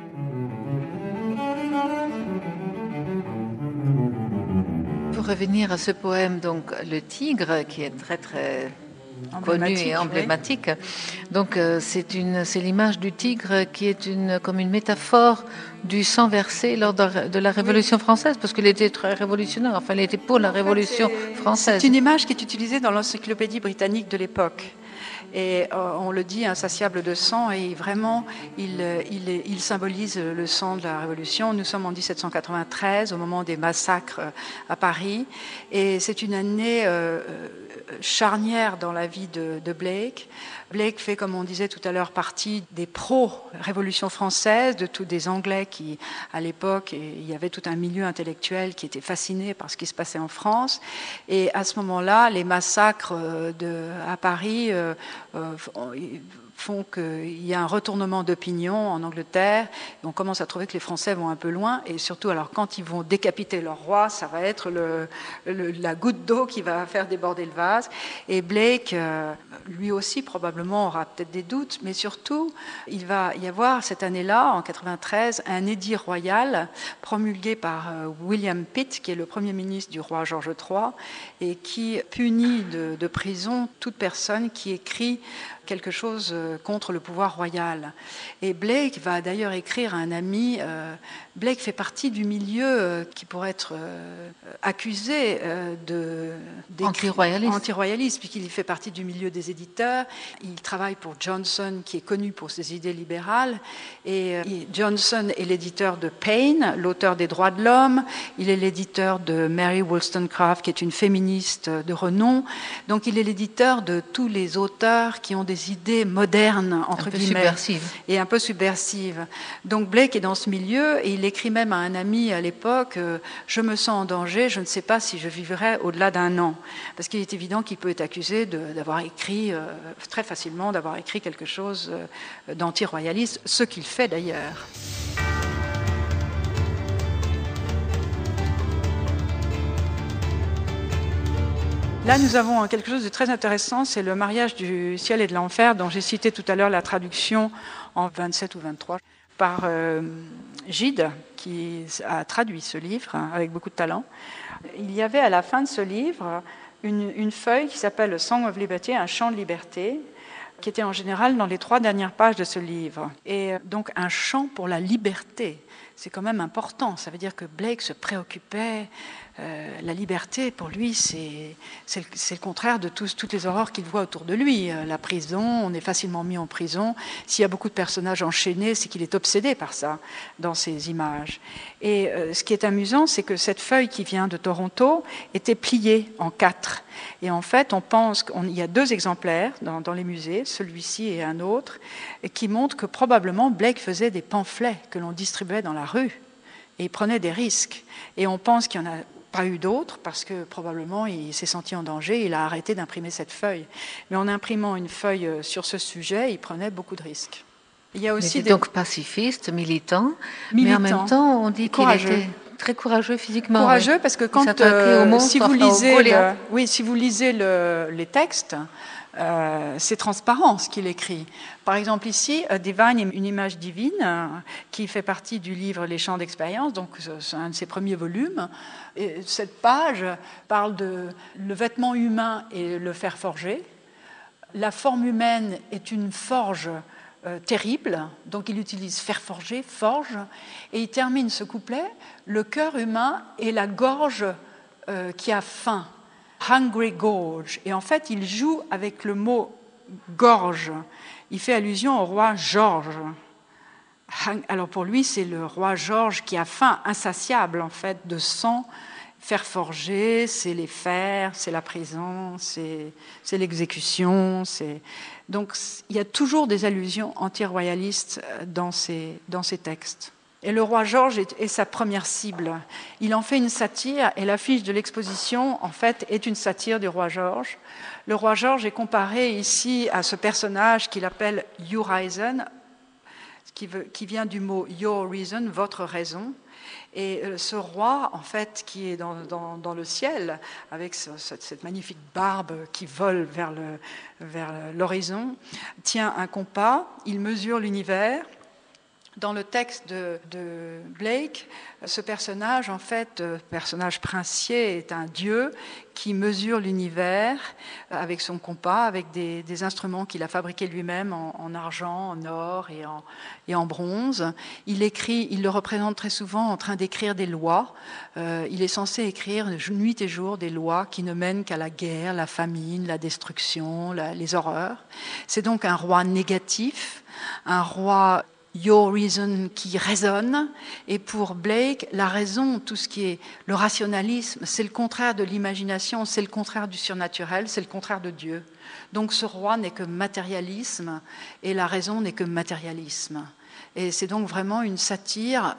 S2: Pour revenir à ce poème, donc Le Tigre, qui est très très connu et emblématique. Donc c'est l'image du tigre qui est comme une métaphore du sang versé lors de la Révolution française, parce qu'il était très révolutionnaire. Enfin, il était pour la Révolution française.
S3: C'est une image qui est utilisée dans l'encyclopédie britannique de l'époque. Et on le dit, insatiable de sang, et vraiment, il symbolise le sang de la Révolution. Nous sommes en 1793, au moment des massacres à Paris, et c'est une année charnière dans la vie de Blake. Blake fait, comme on disait tout à l'heure, partie des pro-révolution française, de tous des Anglais qui, à l'époque, il y avait tout un milieu intellectuel qui était fasciné par ce qui se passait en France. Et à ce moment-là, les massacres à Paris font qu'il y a un retournement d'opinion en Angleterre. Et on commence à trouver que les Français vont un peu loin. Et surtout, alors quand ils vont décapiter leur roi, ça va être la goutte d'eau qui va faire déborder le vase. Et Blake, lui aussi, probablement aura peut-être des doutes, mais surtout, il va y avoir cette année-là, en 93, un édit royal promulgué par William Pitt, qui est le Premier ministre du roi George III, et qui punit de prison toute personne qui écrit quelque chose contre le pouvoir royal. Et Blake va d'ailleurs écrire à un ami. Blake fait partie du milieu qui pourrait être accusé anti-royaliste, puisqu'il fait partie du milieu des éditeurs. Il travaille pour Johnson, qui est connu pour ses idées libérales. Et Johnson est l'éditeur de Paine, l'auteur des droits de l'homme. Il est l'éditeur de Mary Wollstonecraft, qui est une féministe de renom. Donc il est l'éditeur de tous les auteurs qui ont des idées modernes, entre guillemets, et un peu subversives. Donc Blake est dans ce milieu, et il écrit même à un ami à l'époque, je me sens en danger, je ne sais pas si je vivrai au-delà d'un an. Parce qu'il est évident qu'il peut être accusé d'avoir écrit, très facilement, d'avoir écrit quelque chose d'anti-royaliste, ce qu'il fait d'ailleurs. Là, nous avons quelque chose de très intéressant, c'est le mariage du ciel et de l'enfer, dont j'ai cité tout à l'heure la traduction en 27 ou 23 par Gide, qui a traduit ce livre avec beaucoup de talent. Il y avait à la fin de ce livre une feuille qui s'appelle le Song of Liberty, un chant de liberté, qui était en général dans les 3 dernières pages de ce livre. Et donc un chant pour la liberté, c'est quand même important. Ça veut dire que Blake se préoccupait. La liberté, pour lui, c'est le contraire de toutes les horreurs qu'il voit autour de lui. La prison, on est facilement mis en prison. S'il y a beaucoup de personnages enchaînés, c'est qu'il est obsédé par ça dans ses images. Et ce qui est amusant, c'est que cette feuille qui vient de Toronto était pliée en 4. Et en fait, on pense qu'il y a 2 exemplaires dans les musées, celui-ci et un autre, qui montrent que probablement Blake faisait des pamphlets que l'on distribuait dans la rue. Et il prenait des risques. Et on pense qu'il n'y en a pas eu d'autres, parce que probablement il s'est senti en danger, il a arrêté d'imprimer cette feuille. Mais en imprimant une feuille sur ce sujet, il prenait beaucoup de risques. Il y a aussi
S2: donc pacifiste, militant, mais en même temps, on dit qu'il était très courageux physiquement.
S3: Courageux, parce que quand si vous lisez les textes, c'est transparent ce qu'il écrit. Par exemple ici, Divine, une image divine, qui fait partie du livre Les Chants d'expérience, donc c'est un de ses premiers volumes. Et cette page parle de le vêtement humain et le fer forgé. La forme humaine est une forge terrible, donc il utilise fer forgé, forge, et il termine ce couplet, le cœur humain est la gorge qui a faim. Hungry Gorge. Et en fait, il joue avec le mot gorge. Il fait allusion au roi George. Alors pour lui, c'est le roi George qui a faim insatiable, en fait, de sang fer forgé, c'est les fers, c'est la prison, c'est l'exécution. Donc il y a toujours des allusions anti-royalistes dans ces textes. Et le roi George est sa première cible. Il en fait une satire, et l'affiche de l'exposition, en fait, est une satire du roi George. Le roi George est comparé ici à ce personnage qu'il appelle Urizen, qui vient du mot your reason, votre raison. Et ce roi, en fait, qui est dans le ciel, avec cette magnifique barbe qui vole vers l'horizon, tient un compas, il mesure l'univers. Dans le texte de Blake, ce personnage, en fait, personnage princier, est un dieu qui mesure l'univers avec son compas, avec des instruments qu'il a fabriqués lui-même en argent, en or et en bronze. Il le représente très souvent en train d'écrire des lois. Il est censé écrire nuit et jour des lois qui ne mènent qu'à la guerre, la famine, la destruction, les horreurs. C'est donc un roi négatif, un roi your reason qui résonne, et pour Blake, la raison, tout ce qui est le rationalisme, c'est le contraire de l'imagination, c'est le contraire du surnaturel, c'est le contraire de Dieu. Donc ce roi n'est que matérialisme, et la raison n'est que matérialisme. Et c'est donc vraiment une satire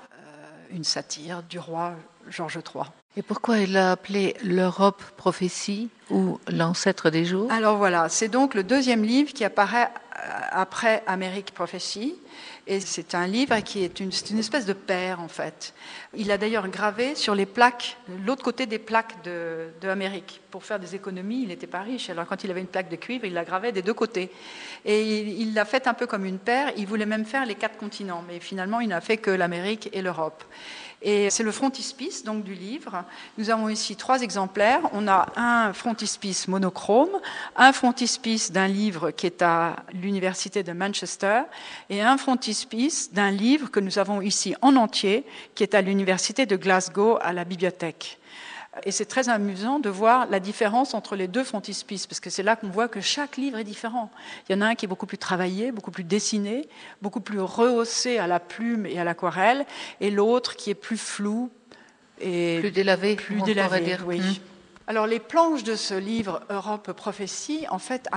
S3: du roi George III.
S2: Et pourquoi il l'a appelé l'Europe prophétie ou l'ancêtre des jours?
S3: Alors voilà, c'est donc le deuxième livre qui apparaît après American Prophecy. Et c'est un livre qui est une espèce de paire, en fait. Il a d'ailleurs gravé sur les plaques, l'autre côté des plaques de Amérique. Pour faire des économies, il n'était pas riche. Alors quand il avait une plaque de cuivre, il la gravait des deux côtés. Et il l'a fait un peu comme une paire. Il voulait même faire les 4 continents. Mais finalement, il n'a fait que l'Amérique et l'Europe. Et c'est le frontispice donc, du livre. Nous avons ici 3 exemplaires. On a un frontispice monochrome, un frontispice d'un livre qui est à l'université de Manchester et un frontispice d'un livre que nous avons ici en entier qui est à l'université de Glasgow à la bibliothèque. Et c'est très amusant de voir la différence entre les 2 frontispices, parce que c'est là qu'on voit que chaque livre est différent. Il y en a un qui est beaucoup plus travaillé, beaucoup plus dessiné, beaucoup plus rehaussé à la plume et à l'aquarelle, et l'autre qui est plus flou et
S2: plus délavé,
S3: on
S2: pourrait
S3: pourrait
S2: dire.
S3: Oui. Alors les planches de ce livre Europe Prophétie, en fait,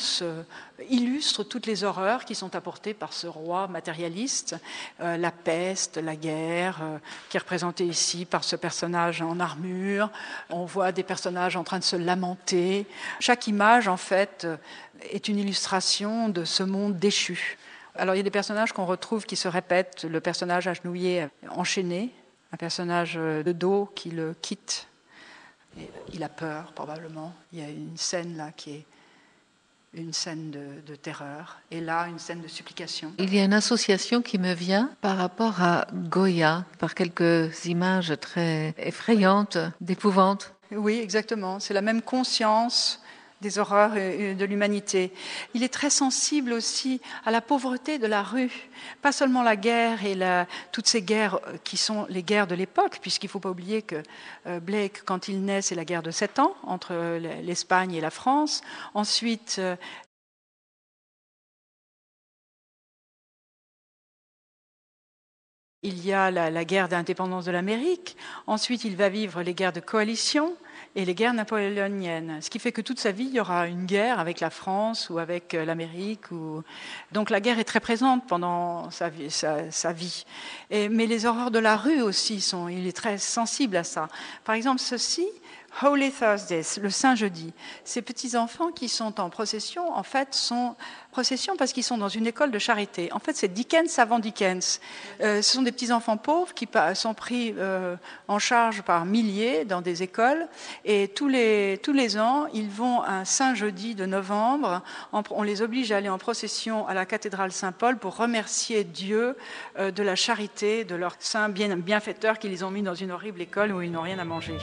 S3: illustrent toutes les horreurs qui sont apportées par ce roi matérialiste, la peste, la guerre, qui est représentée ici par ce personnage en armure. On voit des personnages en train de se lamenter. Chaque image, en fait, est une illustration de ce monde déchu. Alors il y a des personnages qu'on retrouve qui se répètent. Le personnage agenouillé, enchaîné, un personnage de dos qui le quitte. Il a peur, probablement. Il y a une scène là qui est une scène de terreur, et là, une scène de supplication.
S2: Il y a une association qui me vient par rapport à Goya, par quelques images très effrayantes, d'épouvante.
S3: Oui, exactement. C'est la même conscience des horreurs et de l'humanité. Il est très sensible aussi à la pauvreté de la rue, pas seulement la guerre et toutes ces guerres qui sont les guerres de l'époque, puisqu'il ne faut pas oublier que Blake, quand il naît, c'est la guerre de 7 ans entre l'Espagne et la France. Ensuite, il y a la guerre d'indépendance de l'Amérique. Ensuite, il va vivre les guerres de coalition et les guerres napoléoniennes. Ce qui fait que toute sa vie, il y aura une guerre avec la France ou avec l'Amérique. Donc la guerre est très présente pendant sa vie. Mais les horreurs de la rue aussi, il est très sensible à ça. Par exemple, ceci, Holy Thursdays, le Saint Jeudi. Ces petits-enfants qui sont en procession, en fait, sont procession parce qu'ils sont dans une école de charité. En fait, c'est Dickens avant Dickens. Ce sont des petits-enfants pauvres qui sont pris en charge par milliers dans des écoles. Et tous les ans, ils vont un Saint Jeudi de novembre. On les oblige à aller en procession à la cathédrale Saint-Paul pour remercier Dieu de la charité de leur saint bienfaiteur qui les ont mis dans une horrible école où ils n'ont rien à manger.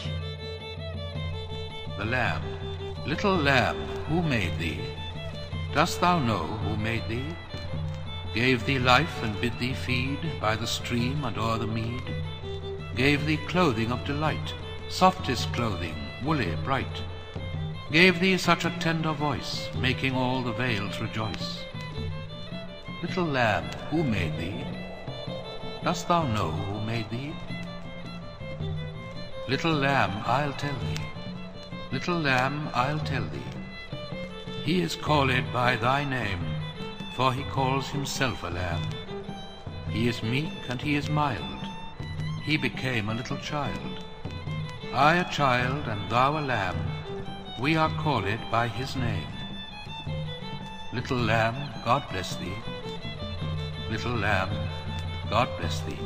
S4: The Lamb, little Lamb, who made thee? Dost thou know who made thee? Gave thee life and bid thee feed by the stream and o'er the mead? Gave thee clothing of delight, softest clothing, woolly, bright? Gave thee such a tender voice, making all the vales rejoice? Little Lamb, who made thee? Dost thou know who made thee? Little lamb, I'll tell thee. Little lamb, I'll tell thee. He is called by thy name, for he calls himself a lamb. He is meek and he is mild. He became a little child. I a child and thou a lamb. We are called by his name. Little lamb, God bless thee. Little lamb, God bless thee.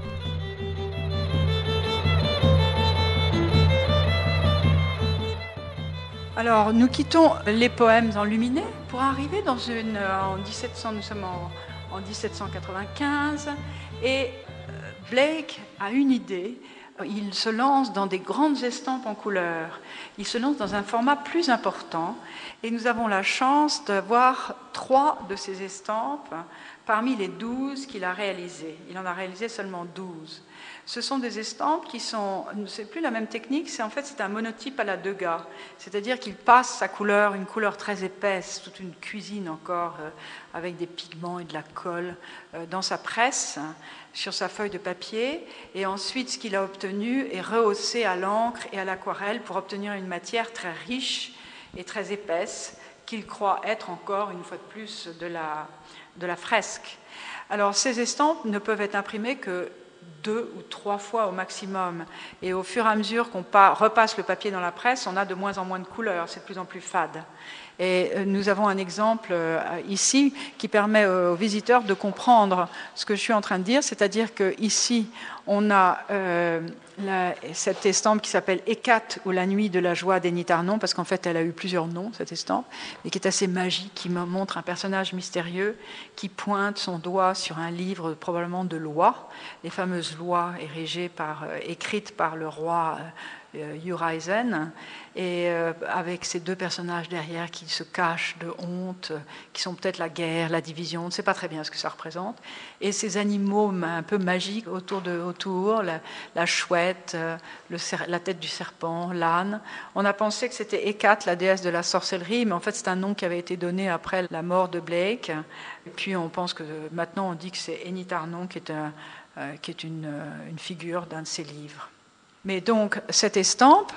S3: Alors, nous quittons les poèmes enluminés pour arriver en 1700, nous sommes en 1795, et Blake a une idée. Il se lance dans des grandes estampes en couleur. Il se lance dans un format plus important, et nous avons la chance d'avoir 3 de ces estampes parmi les 12 qu'il a réalisées. Il en a réalisé seulement 12. Ce sont des estampes qui sont, c'est plus la même technique, c'est un monotype à la Degas, c'est-à-dire qu'il passe sa couleur, une couleur très épaisse, toute une cuisine encore, avec des pigments et de la colle, dans sa presse, sur sa feuille de papier, et ensuite ce qu'il a obtenu est rehaussé à l'encre et à l'aquarelle pour obtenir une matière très riche et très épaisse, qu'il croit être encore, une fois de plus, de la fresque. Alors ces estampes ne peuvent être imprimées que 2 ou 3 fois au maximum. Et au fur et à mesure qu'on repasse le papier dans la presse, on a de moins en moins de couleurs, c'est de plus en plus fade. Et nous avons un exemple ici qui permet aux visiteurs de comprendre ce que je suis en train de dire, c'est-à-dire qu'ici, on a cette estampe qui s'appelle Hécate ou la nuit de la joie d'Enith Arnon, parce qu'en fait, elle a eu plusieurs noms, cette estampe, mais qui est assez magique, qui me montre un personnage mystérieux qui pointe son doigt sur un livre probablement de lois, les fameuses lois écrites par le roi Urizen, et avec ces 2 personnages derrière qui se cachent de honte, qui sont peut-être la guerre, la division, on ne sait pas très bien ce que ça représente, et ces animaux un peu magiques autour, la chouette, la tête du serpent, l'âne. On a pensé que c'était Hécate, la déesse de la sorcellerie, mais en fait c'est un nom qui avait été donné après la mort de Blake, et puis on pense que maintenant on dit que c'est Enith Arnon qui est une figure d'un de ses livres. Mais donc, cette estampe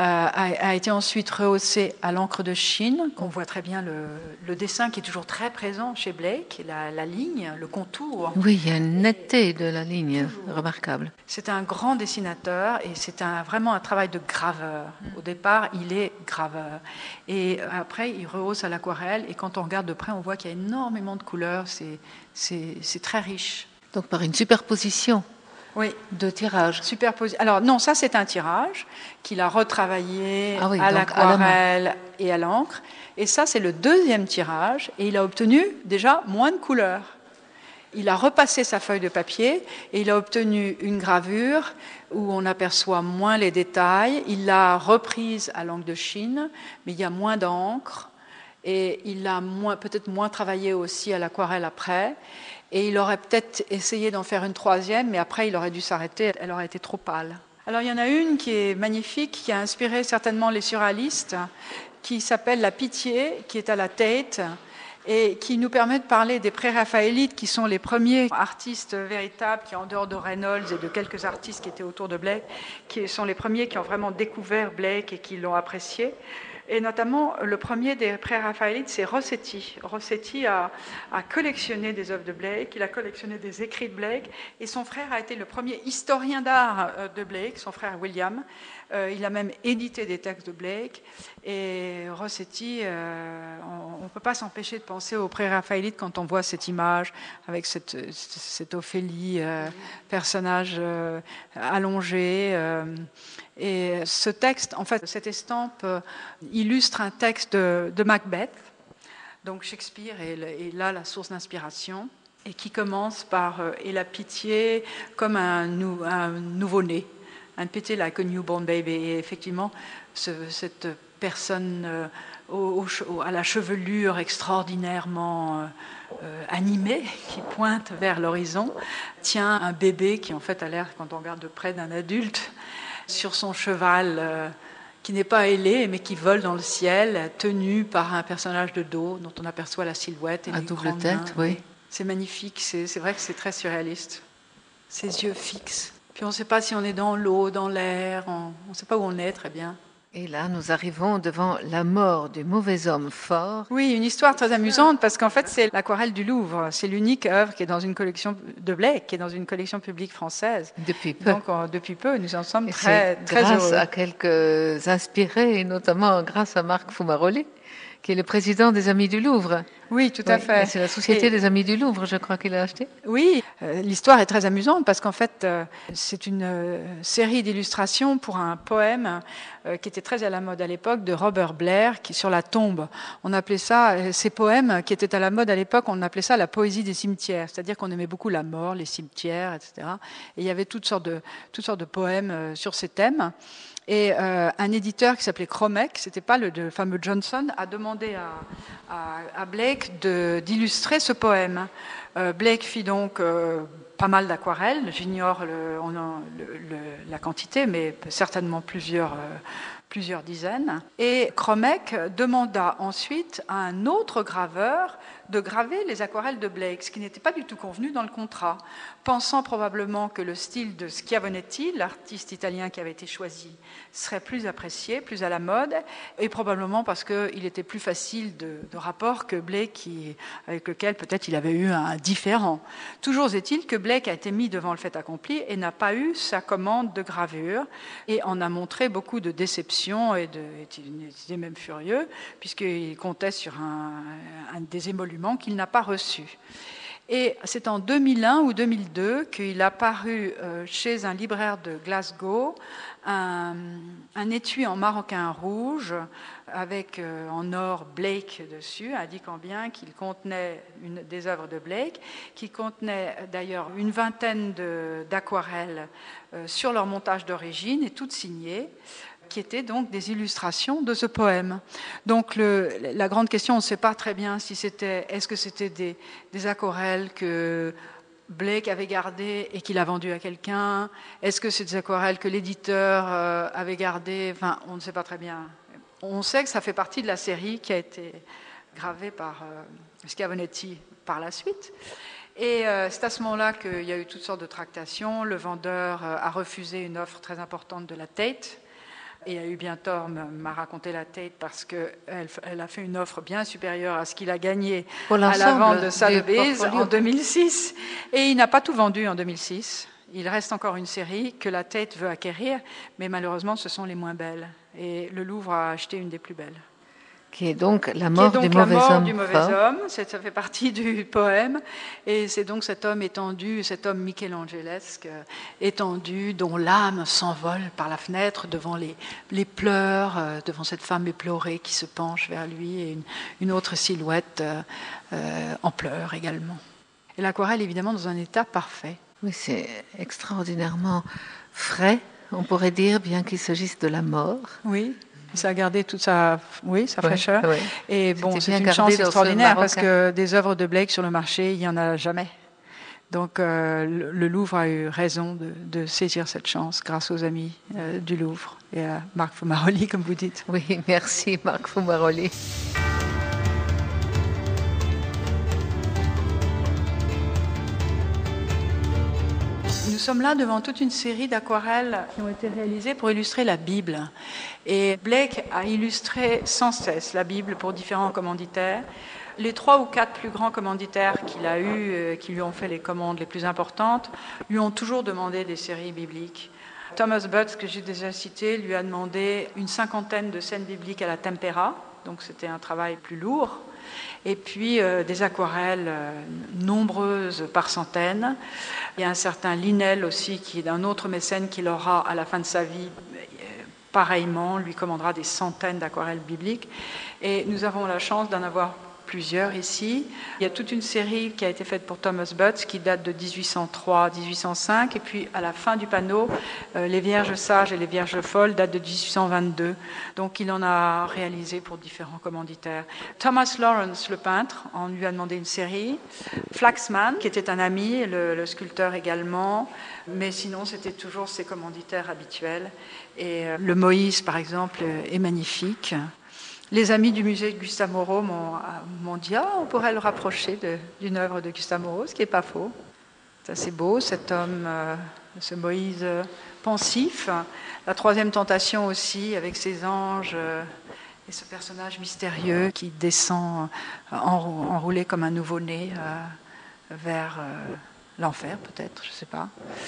S3: a été ensuite rehaussée à l'encre de Chine. On voit très bien le dessin qui est toujours très présent chez Blake, la ligne, le contour.
S2: Oui, il y a une netteté de la ligne remarquable.
S3: C'est un grand dessinateur et c'est vraiment un travail de graveur. Au départ, il est graveur. Et après, il rehausse à l'aquarelle. Et quand on regarde de près, on voit qu'il y a énormément de couleurs. C'est très riche.
S2: Donc, par une superposition.
S3: Oui.
S2: De tirages.
S3: Alors non, ça c'est un tirage qu'il a retravaillé
S2: à
S3: l'aquarelle et à l'encre. Et ça c'est le 2e tirage et il a obtenu déjà moins de couleurs. Il a repassé sa feuille de papier et il a obtenu une gravure où on aperçoit moins les détails. Il l'a reprise à l'encre de Chine, mais il y a moins d'encre et il a peut-être moins travaillé aussi à l'aquarelle après. Et il aurait peut-être essayé d'en faire une 3e, mais après il aurait dû s'arrêter, elle aurait été trop pâle. Alors il y en a une qui est magnifique, qui a inspiré certainement les surréalistes, qui s'appelle La Pitié, qui est à la Tate, et qui nous permet de parler des pré-raphaélites, qui sont les premiers artistes véritables, qui en dehors de Reynolds et de quelques artistes qui étaient autour de Blake, qui sont les premiers qui ont vraiment découvert Blake et qui l'ont apprécié. Et notamment, le premier des pré-raphaélites, c'est Rossetti. Rossetti a collectionné des œuvres de Blake, il a collectionné des écrits de Blake, et son frère a été le premier historien d'art de Blake, son frère William. Il a même édité des textes de Blake. Et Rossetti, on ne peut pas s'empêcher de penser aux pré-raphaélites quand on voit cette image avec cette Ophélie, personnage allongé. Et ce texte, en fait, cette estampe illustre un texte de Macbeth. Donc Shakespeare est là la source d'inspiration, et qui commence par « Et la pitié comme un nouveau-né ». Un pity like a newborn baby. Et effectivement, cette personne à la chevelure extraordinairement animée, qui pointe vers l'horizon, tient un bébé qui en fait a l'air, quand on regarde de près, d'un adulte, sur son cheval qui n'est pas ailé, mais qui vole dans le ciel, tenu par un personnage de dos, dont on aperçoit la silhouette. Et
S2: à double tête, oui.
S3: C'est magnifique, c'est vrai que c'est très surréaliste. Ses yeux fixes. Puis on ne sait pas si on est dans l'eau, dans l'air, on ne sait pas où on est très bien.
S2: Et là, nous arrivons devant la mort du mauvais homme fort.
S3: Oui, une histoire très amusante parce qu'en fait, c'est l'aquarelle du Louvre. C'est l'unique œuvre qui est dans une collection de Blake, qui est dans une collection publique française.
S2: Depuis peu.
S3: Donc, depuis peu, nous en sommes
S2: Et
S3: très,
S2: c'est
S3: très
S2: grâce
S3: heureux.
S2: à quelques inspirés, et notamment grâce à Marc Fumaroli, qui est le président des Amis du Louvre.
S3: Oui, tout à
S2: Oui,
S3: fait.
S2: c'est la Société des Amis du Louvre, je crois qu'il a acheté.
S3: Oui, l'histoire est très amusante parce qu'en fait, c'est une série d'illustrations pour un poème qui était très à la mode à l'époque de Robert Blair, qui sur la tombe. On appelait ça, ces poèmes qui étaient à la mode à l'époque, on appelait ça la poésie des cimetières, c'est-à-dire qu'on aimait beaucoup la mort, les cimetières, etc. Et il y avait toutes sortes de poèmes sur ces thèmes. Et un éditeur qui s'appelait Cromek, c'était pas le fameux Johnson, a demandé à Blake d'illustrer ce poème. Blake fit donc pas mal d'aquarelles, j'ignore la quantité, mais certainement plusieurs dizaines. Et Cromek demanda ensuite à un autre graveur de graver les aquarelles de Blake, ce qui n'était pas du tout convenu dans le contrat, pensant probablement que le style de Schiavonetti, l'artiste italien qui avait été choisi, serait plus apprécié, plus à la mode, et probablement parce qu'il était plus facile de rapport que Blake, avec lequel peut-être il avait eu un différend. Toujours est-il que Blake a été mis devant le fait accompli et n'a pas eu sa commande de gravure, et en a montré beaucoup de déception, et il était même furieux, puisqu'il comptait sur un des émoluments qu'il n'a pas reçu. Et c'est en 2001 ou 2002 qu'il a paru chez un libraire de Glasgow un étui en maroquin rouge avec en or Blake dessus, indiquant bien qu'il contenait des œuvres de Blake, qui contenait d'ailleurs une vingtaine d'aquarelles sur leur montage d'origine et toutes signées, qui étaient donc des illustrations de ce poème. Donc la grande question, on ne sait pas très bien si est-ce que c'était des aquarelles que Blake avait gardées et qu'il a vendues à quelqu'un, est-ce que c'est des aquarelles que l'éditeur avait gardées, enfin on ne sait pas très bien. On sait que ça fait partie de la série qui a été gravée par Schiavonetti par la suite. Et c'est à ce moment-là qu'il y a eu toutes sortes de tractations. Le vendeur a refusé une offre très importante de la Tate, et a eu bien tort, m'a raconté la Tate, parce qu'elle a fait une offre bien supérieure à ce qu'il a gagné à la vente de Sotheby's en 2006. Et il n'a pas tout vendu en 2006. Il reste encore une série que la Tate veut acquérir, mais malheureusement, ce sont les moins belles. Et le Louvre a acheté une des plus belles.
S2: Qui est donc la mort du mauvais homme.
S3: Ça fait partie du poème. Et c'est donc cet homme étendu, cet homme michelangelesque étendu, dont l'âme s'envole par la fenêtre devant les pleurs, devant cette femme éplorée qui se penche vers lui, et une autre silhouette en pleurs également. Et l'aquarelle, évidemment, dans un état parfait.
S2: Oui, c'est extraordinairement frais, on pourrait dire, bien qu'il s'agisse de la mort.
S3: Oui. Ça a gardé toute sa fraîcheur.
S2: Oui.
S3: Et bon, c'est une chance extraordinaire parce que des œuvres de Blake sur le marché, il n'y en a jamais. Donc le Louvre a eu raison de saisir cette chance grâce aux amis du Louvre et à Marc Fumaroli, comme vous dites.
S2: Oui, merci Marc Fumaroli.
S3: Nous sommes là devant toute une série d'aquarelles qui ont été réalisées pour illustrer la Bible. Et Blake a illustré sans cesse la Bible pour différents commanditaires. Les 3 ou 4 plus grands commanditaires qu'il a eus, qui lui ont fait les commandes les plus importantes, lui ont toujours demandé des séries bibliques. Thomas Butts, que j'ai déjà cité, lui a demandé une 50aine de scènes bibliques à la tempera, donc c'était un travail plus lourd. Et puis des aquarelles nombreuses par centaines. Il y a un certain Linnell aussi, qui est un autre mécène qui l'aura à la fin de sa vie, pareillement, lui commandera des centaines d'aquarelles bibliques. Et nous avons la chance d'en avoir plusieurs ici. Il y a toute une série qui a été faite pour Thomas Butts qui date de 1803-1805, et puis à la fin du panneau, les Vierges sages et les Vierges folles datent de 1822. Donc il en a réalisé pour différents commanditaires. Thomas Lawrence, le peintre, on lui a demandé une série. Flaxman, qui était un ami, le sculpteur également, mais sinon c'était toujours ses commanditaires habituels. Et le Moïse, par exemple, est magnifique. Les amis du musée de Gustave Moreau m'ont dit « Ah, on pourrait le rapprocher d'une œuvre de Gustave Moreau », ce qui n'est pas faux. C'est assez beau, cet homme, ce Moïse pensif. La troisième tentation aussi, avec ses anges et ce personnage mystérieux qui descend enroulé comme un nouveau-né vers l'enfer, peut-être, je ne sais pas.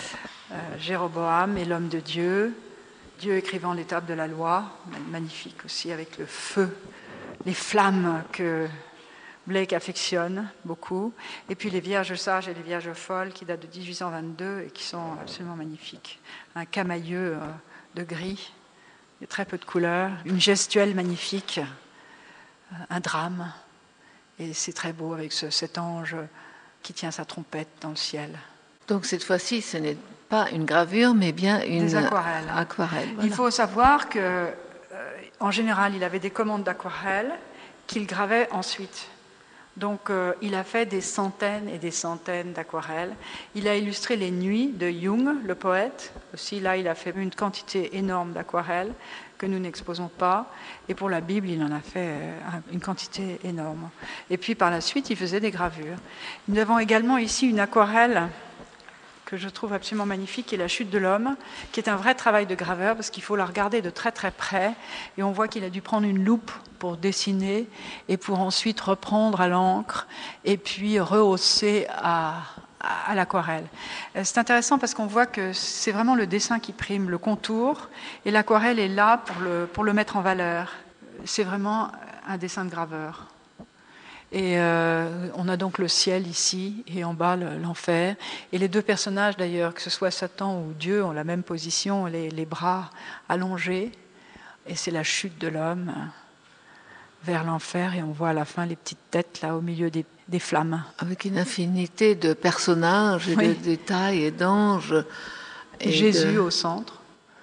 S3: Jéroboam est l'homme de Dieu, Dieu écrivant les tables de la loi, magnifique aussi, avec le feu, les flammes que Blake affectionne beaucoup, et puis les Vierges sages et les Vierges folles qui datent de 1822 et qui sont absolument magnifiques. Un camailleux de gris, et très peu de couleurs, une gestuelle magnifique, un drame, et c'est très beau avec cet ange qui tient sa trompette dans le ciel.
S2: Donc cette fois-ci, ce n'est pas une gravure, mais bien une
S3: des aquarelles.
S2: Voilà.
S3: Il faut savoir que, en général, il avait des commandes d'aquarelles qu'il gravait ensuite. Donc, il a fait des centaines et des centaines d'aquarelles. Il a illustré les nuits de Jung, le poète. Aussi, là, il a fait une quantité énorme d'aquarelles que nous n'exposons pas. Et pour la Bible, il en a fait une quantité énorme. Et puis, par la suite, il faisait des gravures. Nous avons également ici une aquarelle que je trouve absolument magnifique, qui est La chute de l'homme, qui est un vrai travail de graveur, parce qu'il faut la regarder de très très près, et on voit qu'il a dû prendre une loupe pour dessiner, et pour ensuite reprendre à l'encre, et puis rehausser à l'aquarelle. C'est intéressant parce qu'on voit que c'est vraiment le dessin qui prime, le contour, et l'aquarelle est là pour le mettre en valeur. C'est vraiment un dessin de graveur. Et on a donc le ciel ici, et en bas l'enfer. Et les deux personnages d'ailleurs, que ce soit Satan ou Dieu, ont la même position, les bras allongés. Et c'est la chute de l'homme vers l'enfer, et on voit à la fin les petites têtes là au milieu des flammes.
S2: Avec une infinité de personnages, et de détails et d'anges.
S3: Et Jésus au centre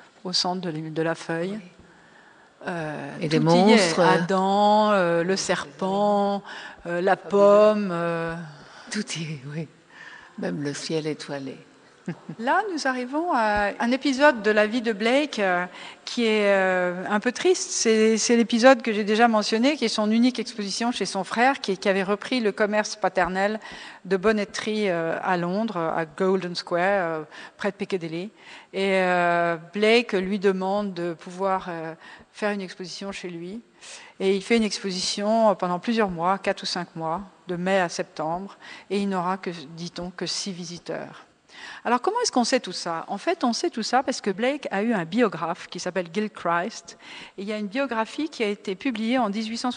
S3: de la feuille.
S2: Et les monstres,
S3: Adam, le serpent, la pomme.
S2: Tout y est, oui. Même le ciel étoilé.
S3: Là, nous arrivons à un épisode de la vie de Blake qui est un peu triste. C'est l'épisode que j'ai déjà mentionné, qui est son unique exposition chez son frère, qui avait repris le commerce paternel de bonnetterie à Londres, à Golden Square, près de Piccadilly. Et Blake lui demande de pouvoir faire une exposition chez lui. Et il fait une exposition pendant plusieurs mois, 4 ou 5 mois, de mai à septembre, et il n'aura que, dit-on, que 6 visiteurs. Alors comment est-ce qu'on sait tout ça ? En fait, on sait tout ça parce que Blake a eu un biographe qui s'appelle Gilchrist, et il y a une biographie qui a été publiée en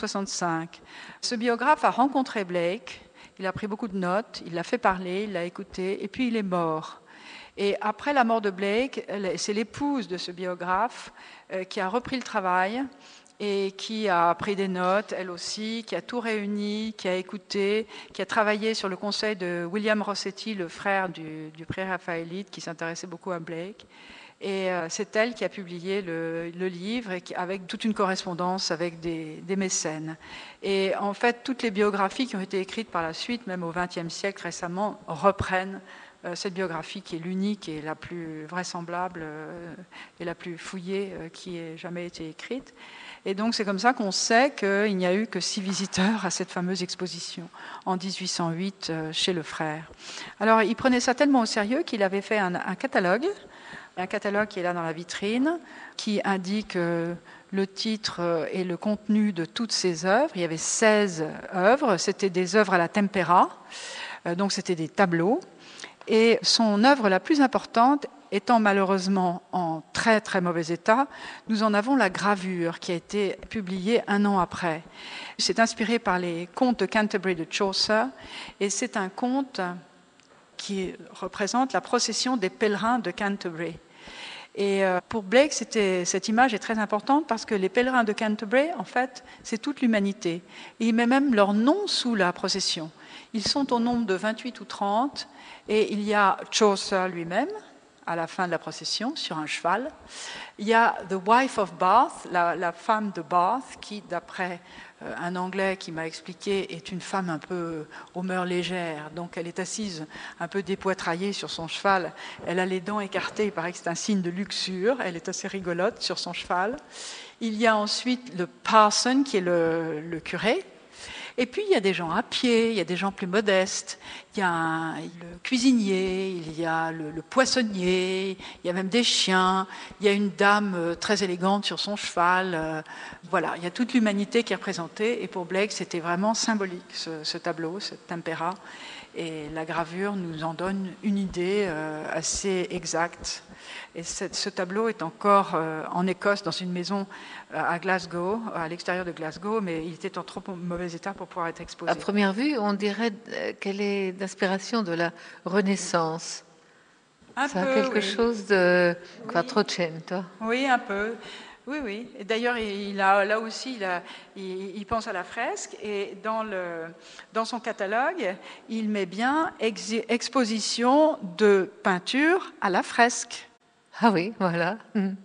S3: 1865. Ce biographe a rencontré Blake, il a pris beaucoup de notes, il l'a fait parler, il l'a écouté, et puis il est mort. Et après la mort de Blake, c'est l'épouse de ce biographe qui a repris le travail et qui a pris des notes, elle aussi, qui a tout réuni, qui a écouté, qui a travaillé sur le conseil de William Rossetti, le frère du pré-raphaélite, qui s'intéressait beaucoup à Blake. Et c'est elle qui a publié le livre, avec toute une correspondance avec des mécènes. Et en fait, toutes les biographies qui ont été écrites par la suite, même au XXe siècle récemment, reprennent cette biographie qui est l'unique et la plus vraisemblable et la plus fouillée qui ait jamais été écrite. Et donc c'est comme ça qu'on sait qu'il n'y a eu que 6 visiteurs à cette fameuse exposition en 1808 chez le frère. Alors il prenait ça tellement au sérieux qu'il avait fait un catalogue qui est là dans la vitrine, qui indique le titre et le contenu de toutes ses œuvres. Il y avait 16 œuvres, c'était des œuvres à la tempera, donc c'était des tableaux. Et son œuvre la plus importante étant malheureusement en très très mauvais état, nous en avons la gravure qui a été publiée 1 an après. C'est inspiré par les contes de Canterbury de Chaucer, et c'est un conte qui représente la procession des pèlerins de Canterbury. Et pour Blake, cette image est très importante parce que les pèlerins de Canterbury, en fait, c'est toute l'humanité. Et il met même leur nom sous la procession. Ils sont au nombre de 28 ou 30, et il y a Chaucer lui-même, à la fin de la procession, sur un cheval. Il y a The Wife of Bath, la femme de Bath, qui, d'après un Anglais qui m'a expliqué, est une femme un peu aux mœurs légères. Donc elle est assise un peu dépoitraillée sur son cheval. Elle a les dents écartées, il paraît que c'est un signe de luxure. Elle est assez rigolote sur son cheval. Il y a ensuite le parson, qui est le curé. Et puis, il y a des gens à pied, il y a des gens plus modestes, il y a le cuisinier, il y a le poissonnier, il y a même des chiens, il y a une dame très élégante sur son cheval. Voilà, il y a toute l'humanité qui est représentée. Et pour Blake, c'était vraiment symbolique, ce tableau, cette tempéra. Et la gravure nous en donne une idée assez exacte. Et ce tableau est encore en Écosse, dans une maison à Glasgow, à l'extérieur de Glasgow, mais il était en trop mauvais état pour pouvoir être exposé.
S2: À première vue, on dirait qu'elle est d'inspiration de la Renaissance. Ça a quelque chose de Quattrocento.
S3: Oui, un peu. Oui, oui. Et d'ailleurs, là aussi, il pense à la fresque. Et dans son catalogue, il met bien exposition de peinture à la fresque.
S2: Ah oui, voilà.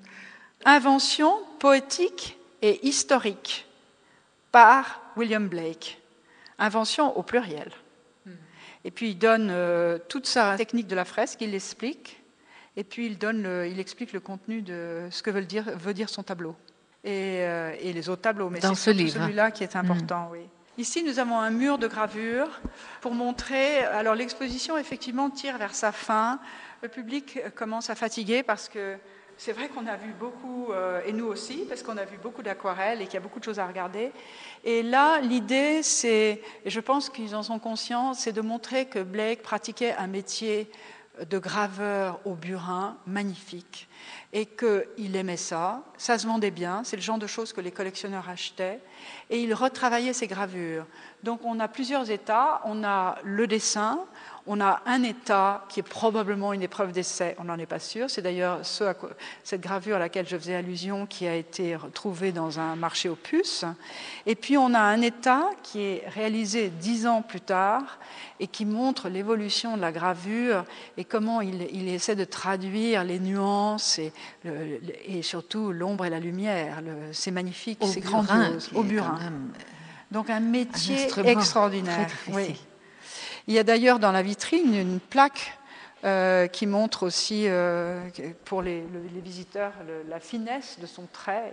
S3: Invention poétique et historique par William Blake. Invention au pluriel. Et puis il donne toute sa technique de la fresque, il l'explique. Et puis il explique le contenu de ce que veut dire son tableau. Et les autres tableaux. Mais
S2: dans
S3: c'est
S2: ce livre.
S3: Celui-là qui est important, oui. Ici, nous avons un mur de gravure pour montrer... Alors l'exposition, effectivement, tire vers sa fin. Le public commence à fatiguer parce que c'est vrai qu'on a vu beaucoup, et nous aussi, parce qu'on a vu beaucoup d'aquarelles et qu'il y a beaucoup de choses à regarder. Et là, l'idée, c'est, et je pense qu'ils en sont conscients, c'est de montrer que Blake pratiquait un métier de graveur au burin magnifique et qu'il aimait ça se vendait bien, c'est le genre de choses que les collectionneurs achetaient, et il retravaillait ses gravures. Donc on a plusieurs états, on a le dessin, on a un état qui est probablement une épreuve d'essai, on n'en est pas sûr, c'est d'ailleurs cette gravure à laquelle je faisais allusion qui a été retrouvée dans un marché aux puces, et puis on a un état qui est réalisé 10 ans plus tard et qui montre l'évolution de la gravure et comment il essaie de traduire les nuances et surtout l'ombre et la lumière. C'est magnifique, c'est grandiose, au burin. Donc un métier extraordinaire. Oui. Il y a d'ailleurs dans la vitrine une plaque qui montre aussi pour les visiteurs la finesse de son trait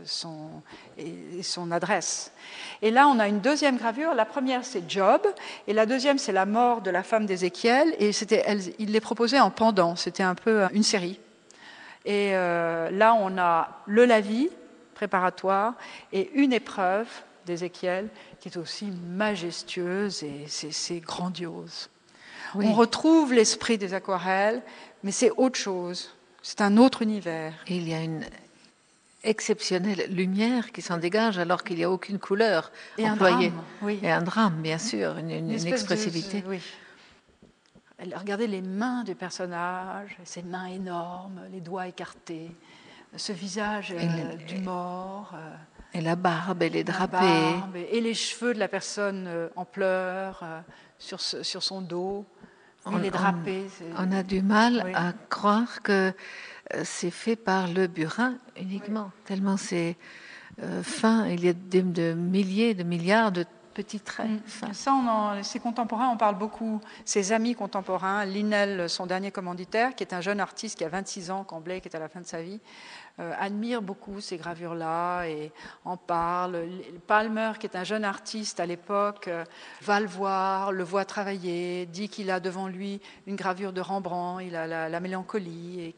S3: et son adresse. Et là, on a une deuxième gravure. La première, c'est Job, et la deuxième, c'est la mort de la femme d'Ézéchiel. Et il les proposait en pendant. C'était un peu une série. Et là, on a le lavis préparatoire et une épreuve d'Ézéchiel qui est aussi majestueuse et c'est grandiose. Oui. On retrouve l'esprit des aquarelles, mais c'est autre chose. C'est un autre univers.
S2: Et il y a une exceptionnelle lumière qui s'en dégage alors qu'il n'y a aucune couleur
S3: et
S2: employée.
S3: Un drame, oui.
S2: Et un drame, bien sûr, une expressivité.
S3: Oui. Regardez les mains du personnage, ces mains énormes, les doigts écartés, ce visage du mort.
S2: Et la barbe, elle est drapée.
S3: Et les cheveux de la personne en pleurs sur son dos. Il est drapé.
S2: On a du mal à croire que c'est fait par le burin uniquement, tellement c'est fin. Il y a de milliers, de milliards de petits traits fins.
S3: Ça, ses contemporains en parlent beaucoup. Ses amis contemporains, Linnell, son dernier commanditaire, qui est un jeune artiste qui a 26 ans quand Blake est à la fin de sa vie, admire beaucoup ces gravures-là et en parle. Palmer, qui est un jeune artiste à l'époque, va le voit travailler, dit qu'il a devant lui une gravure de Rembrandt, il a la mélancolie et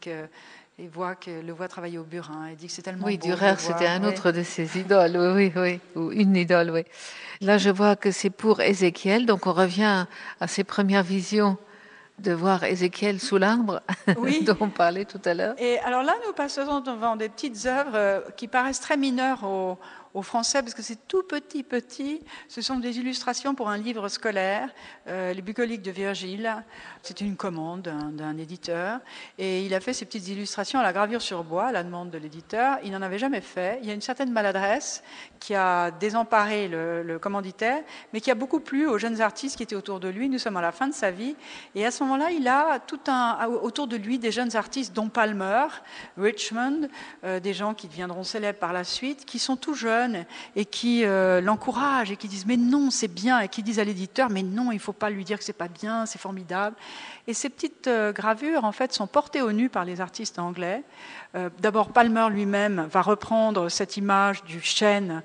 S3: le voit travailler au burin et dit que c'est tellement beau.
S2: Dürer, c'était un autre de ses idoles, oui, ou une idole, oui. Là, je vois que c'est pour Ézéchiel, donc on revient à ses premières visions de voir Ézéchiel sous l'arbre, dont on parlait tout à l'heure.
S3: Et alors là, nous passons devant des petites œuvres qui paraissent très mineures aux Français, parce que c'est tout petit. Ce sont des illustrations pour un livre scolaire, Les Bucoliques de Virgile. C'est une commande d'un éditeur. Et il a fait ces petites illustrations à la gravure sur bois, à la demande de l'éditeur. Il n'en avait jamais fait. Il y a une certaine maladresse qui a désemparé le commanditaire, mais qui a beaucoup plu aux jeunes artistes qui étaient autour de lui. Nous sommes à la fin de sa vie. Et à ce moment-là, il a autour de lui des jeunes artistes, dont Palmer, Richmond, des gens qui deviendront célèbres par la suite, qui sont tout jeunes et qui l'encouragent et qui disent « mais non, c'est bien » et qui disent à l'éditeur « mais non, il ne faut pas lui dire que c'est pas bien, c'est formidable ». Et ces petites gravures, en fait, sont portées au nu par les artistes anglais. D'abord, Palmer lui-même va reprendre cette image du chêne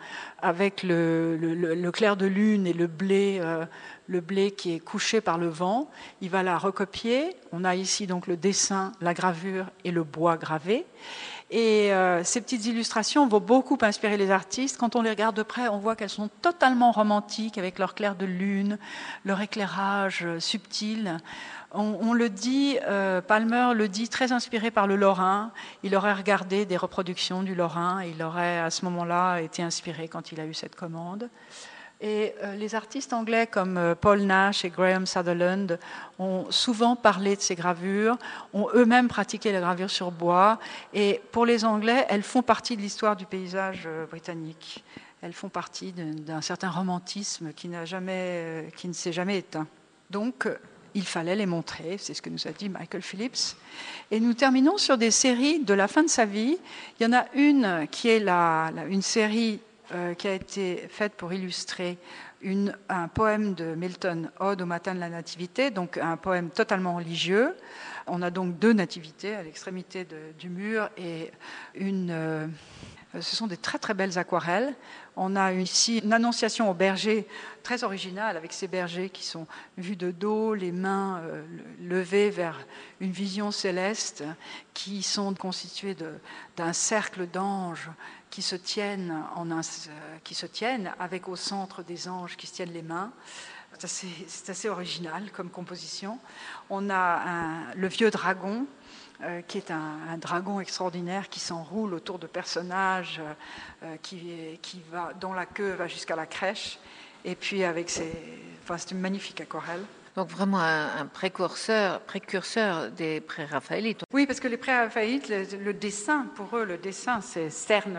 S3: avec le clair de lune et le blé qui est couché par le vent. Il va la recopier. On a ici donc le dessin, la gravure et le bois gravé. Et ces petites illustrations vont beaucoup inspirer les artistes. Quand on les regarde de près, on voit qu'elles sont totalement romantiques avec leur clair de lune, leur éclairage subtil. On le dit, Palmer le dit, très inspiré par le Lorrain. Il aurait regardé des reproductions du Lorrain et il aurait à ce moment-là été inspiré quand il a eu cette commande. Et les artistes anglais comme Paul Nash et Graham Sutherland ont souvent parlé de ces gravures, ont eux-mêmes pratiqué la gravure sur bois. Et pour les Anglais, elles font partie de l'histoire du paysage britannique. Elles font partie d'un certain romantisme qui ne s'est jamais éteint. Donc, il fallait les montrer, c'est ce que nous a dit Michael Phillips. Et nous terminons sur des séries de la fin de sa vie. Il y en a une qui est une série qui a été faite pour illustrer un poème de Milton, Ode au matin de la Nativité, donc un poème totalement religieux. On a donc 2 nativités à l'extrémité du mur et ce sont des très très belles aquarelles. On a ici une annonciation au berger très originale avec ces bergers qui sont vus de dos, les mains levées vers une vision céleste, qui sont constitués d'un cercle d'anges qui se tiennent avec au centre des anges qui se tiennent les mains. C'est assez original comme composition. On a le vieux dragon, qui est un dragon extraordinaire qui s'enroule autour de personnages dont la queue va jusqu'à la crèche. Et puis c'est une magnifique aquarelle.
S2: Donc vraiment un précurseur des pré-raphaélites.
S3: Oui, parce que les pré-raphaélites, le dessin, pour eux, c'est cerne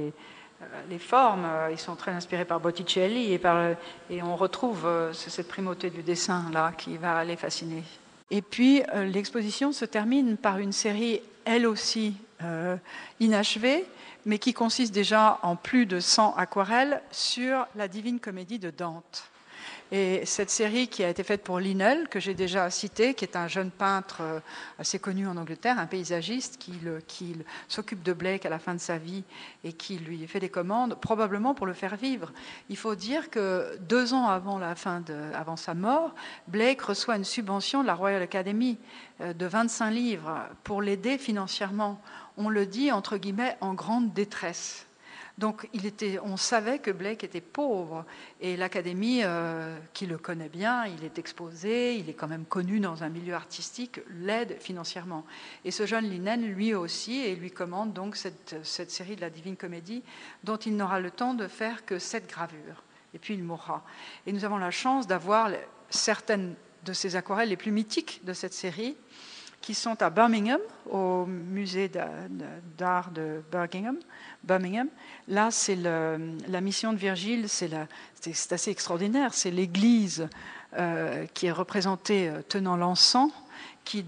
S3: les formes. Ils sont très inspirés par Botticelli et on retrouve cette primauté du dessin là qui va les fasciner. Et puis l'exposition se termine par une série, elle aussi inachevée, mais qui consiste déjà en plus de 100 aquarelles sur la Divine Comédie de Dante. Et cette série qui a été faite pour Linnell, que j'ai déjà cité, qui est un jeune peintre assez connu en Angleterre, un paysagiste qui s'occupe de Blake à la fin de sa vie et qui lui fait des commandes, probablement pour le faire vivre. Il faut dire que 2 ans avant sa mort, Blake reçoit une subvention de la Royal Academy de 25 livres pour l'aider financièrement. On le dit, entre guillemets, en grande détresse. Donc on savait que Blake était pauvre et l'Académie, qui le connaît bien, il est exposé, il est quand même connu dans un milieu artistique, l'aide financièrement. Et ce jeune Linnell, lui aussi, et lui commande donc cette série de la Divine Comédie dont il n'aura le temps de faire que 7 gravures. Et puis il mourra. Et nous avons la chance d'avoir certaines de ces aquarelles les plus mythiques de cette série qui sont à Birmingham, au musée d'art de Birmingham. Là, c'est la mission de Virgile, c'est assez extraordinaire. C'est l'église qui est représentée tenant l'encens, qui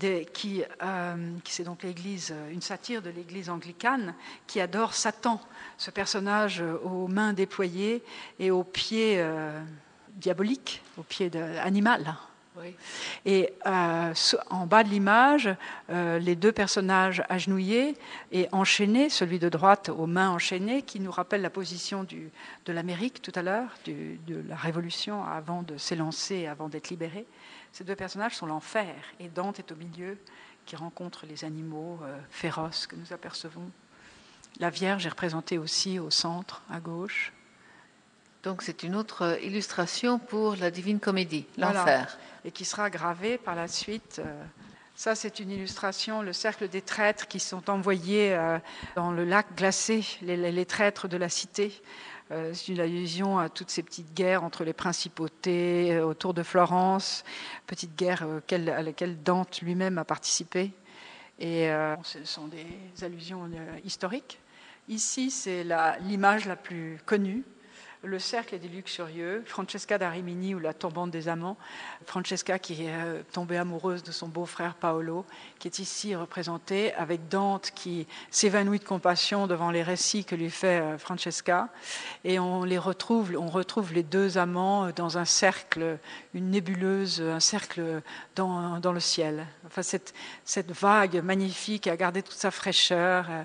S3: c'est donc l'église, une satire de l'église anglicane, qui adore Satan, ce personnage aux mains déployées et aux pieds diaboliques, aux pieds animal. Oui. Et en bas de l'image, les 2 personnages agenouillés et enchaînés, celui de droite aux mains enchaînées, qui nous rappelle la position de l'Amérique tout à l'heure, de la Révolution avant de s'élancer, avant d'être libéré. Ces 2 personnages sont l'enfer et Dante est au milieu, qui rencontre les animaux féroces que nous apercevons. La Vierge est représentée aussi au centre, à gauche.
S2: Donc c'est une autre illustration pour la Divine Comédie, l'enfer.
S3: Voilà. Et qui sera gravée par la suite. Ça, c'est une illustration, le cercle des traîtres qui sont envoyés dans le lac glacé, les traîtres de la cité. C'est une allusion à toutes ces petites guerres entre les principautés autour de Florence, petites guerres à laquelle Dante lui-même a participé. Et ce sont des allusions historiques. Ici, c'est l'image la plus connue. Le cercle des luxurieux, Francesca da Rimini ou la tombante des amants. Francesca qui est tombée amoureuse de son beau-frère Paolo, qui est ici représentée, avec Dante qui s'évanouit de compassion devant les récits que lui fait Francesca. Et on retrouve les 2 amants dans un cercle, une nébuleuse, un cercle dans le ciel. Enfin, cette vague magnifique a gardé toute sa fraîcheur.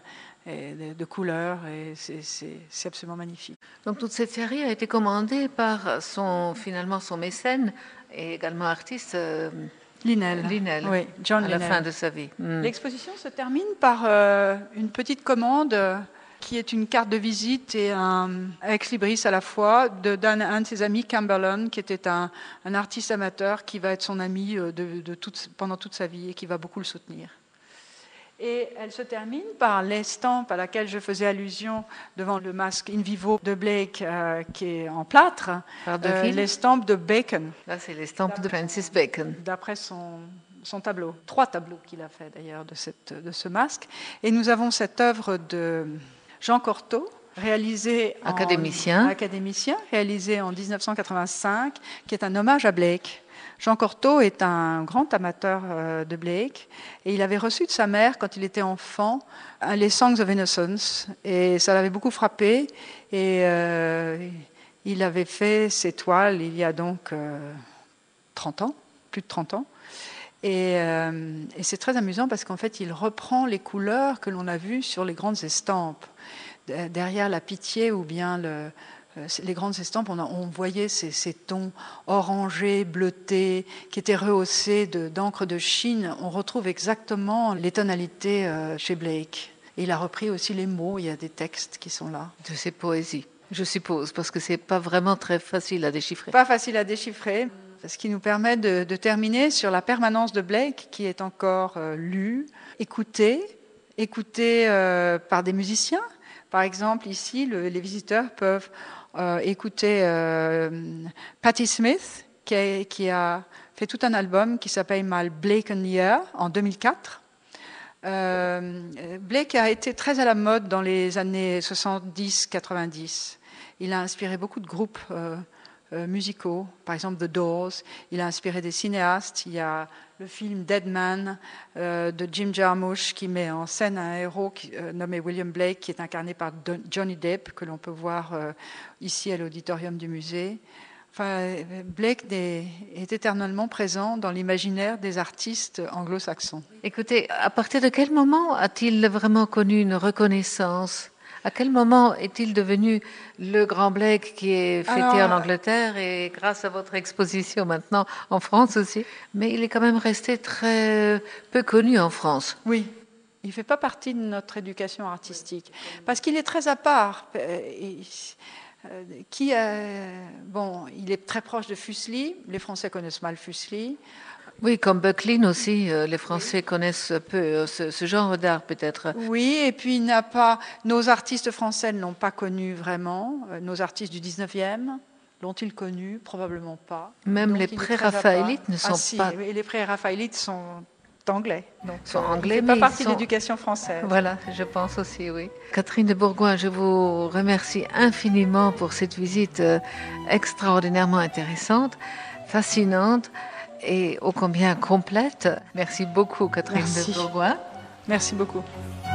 S3: et de couleurs, et c'est absolument magnifique.
S2: Donc toute cette série a été commandée par son mécène et également artiste
S3: Linnell, oui, John
S2: à
S3: Linnell.
S2: La fin de sa vie.
S3: L'exposition se termine par une petite commande qui est une carte de visite et un ex-libris à la fois d'un de ses amis, Camberlon, qui était un artiste amateur qui va être son ami pendant toute sa vie et qui va beaucoup le soutenir. Et elle se termine par l'estampe à laquelle je faisais allusion devant le masque in vivo de Blake qui est en plâtre, l'estampe de Bacon.
S2: Là, c'est l'estampe de Francis Bacon.
S3: D'après son tableau. 3 tableaux qu'il a fait d'ailleurs de ce masque. Et nous avons cette œuvre de Jean Cortot, académicien, réalisé en 1985, qui est un hommage à Blake. Jean Cortot est un grand amateur de Blake et il avait reçu de sa mère, quand il était enfant, les Songs of Innocence, et ça l'avait beaucoup frappé, et il avait fait ses toiles il y a donc 30 ans, plus de 30 ans. Et c'est très amusant parce qu'en fait, il reprend les couleurs que l'on a vues sur les grandes estampes. Derrière la Pitié ou bien les grandes estampes, on voyait ces tons orangés, bleutés, qui étaient rehaussés d'encre de Chine. On retrouve exactement les tonalités chez Blake. Et il a repris aussi les mots, il y a des textes qui sont là.
S2: De ses poésies, je suppose, parce que c'est pas vraiment très facile à déchiffrer.
S3: Pas facile à déchiffrer. Ce qui nous permet de terminer sur la permanence de Blake, qui est encore lue, écoutée par des musiciens. Par exemple, ici, les visiteurs peuvent écouter Patti Smith, qui a fait tout un album qui s'appelle My Blaken Year en 2004. Blake a été très à la mode dans les années 70-90. Il a inspiré beaucoup de groupes musicaux, par exemple The Doors. Il a inspiré des cinéastes. Il y a le film Dead Man de Jim Jarmusch qui met en scène un héros nommé William Blake, qui est incarné par Johnny Depp, que l'on peut voir ici à l'auditorium du musée. Enfin, Blake est éternellement présent dans l'imaginaire des artistes anglo-saxons.
S2: Écoutez, à partir de quel moment a-t-il vraiment connu une reconnaissance ? À quel moment est-il devenu le grand Blake qui est fêté en Angleterre et grâce à votre exposition maintenant en France aussi? Mais il est quand même resté très peu connu en France.
S3: Oui, il ne fait pas partie de notre éducation artistique parce qu'il est très à part. Il est très proche de Fuseli. Les Français connaissent mal Fuseli.
S2: Oui, comme Böcklin aussi, les Français connaissent un peu ce genre d'art peut-être.
S3: Oui, et puis nos artistes français ne l'ont pas connu vraiment. Nos artistes du 19e l'ont-ils connu? Probablement pas.
S2: Même les pré-raphaélites ne sont pas...
S3: Oui, les pré-raphaélites sont anglais. Donc,
S2: sont anglais,
S3: mais pas partie de l'éducation française.
S2: Voilà, je pense aussi, oui. Catherine de Bourgoin, je vous remercie infiniment pour cette visite extraordinairement intéressante, fascinante, et ô combien complète. Merci beaucoup, Catherine de Bourgoin.
S3: Merci beaucoup.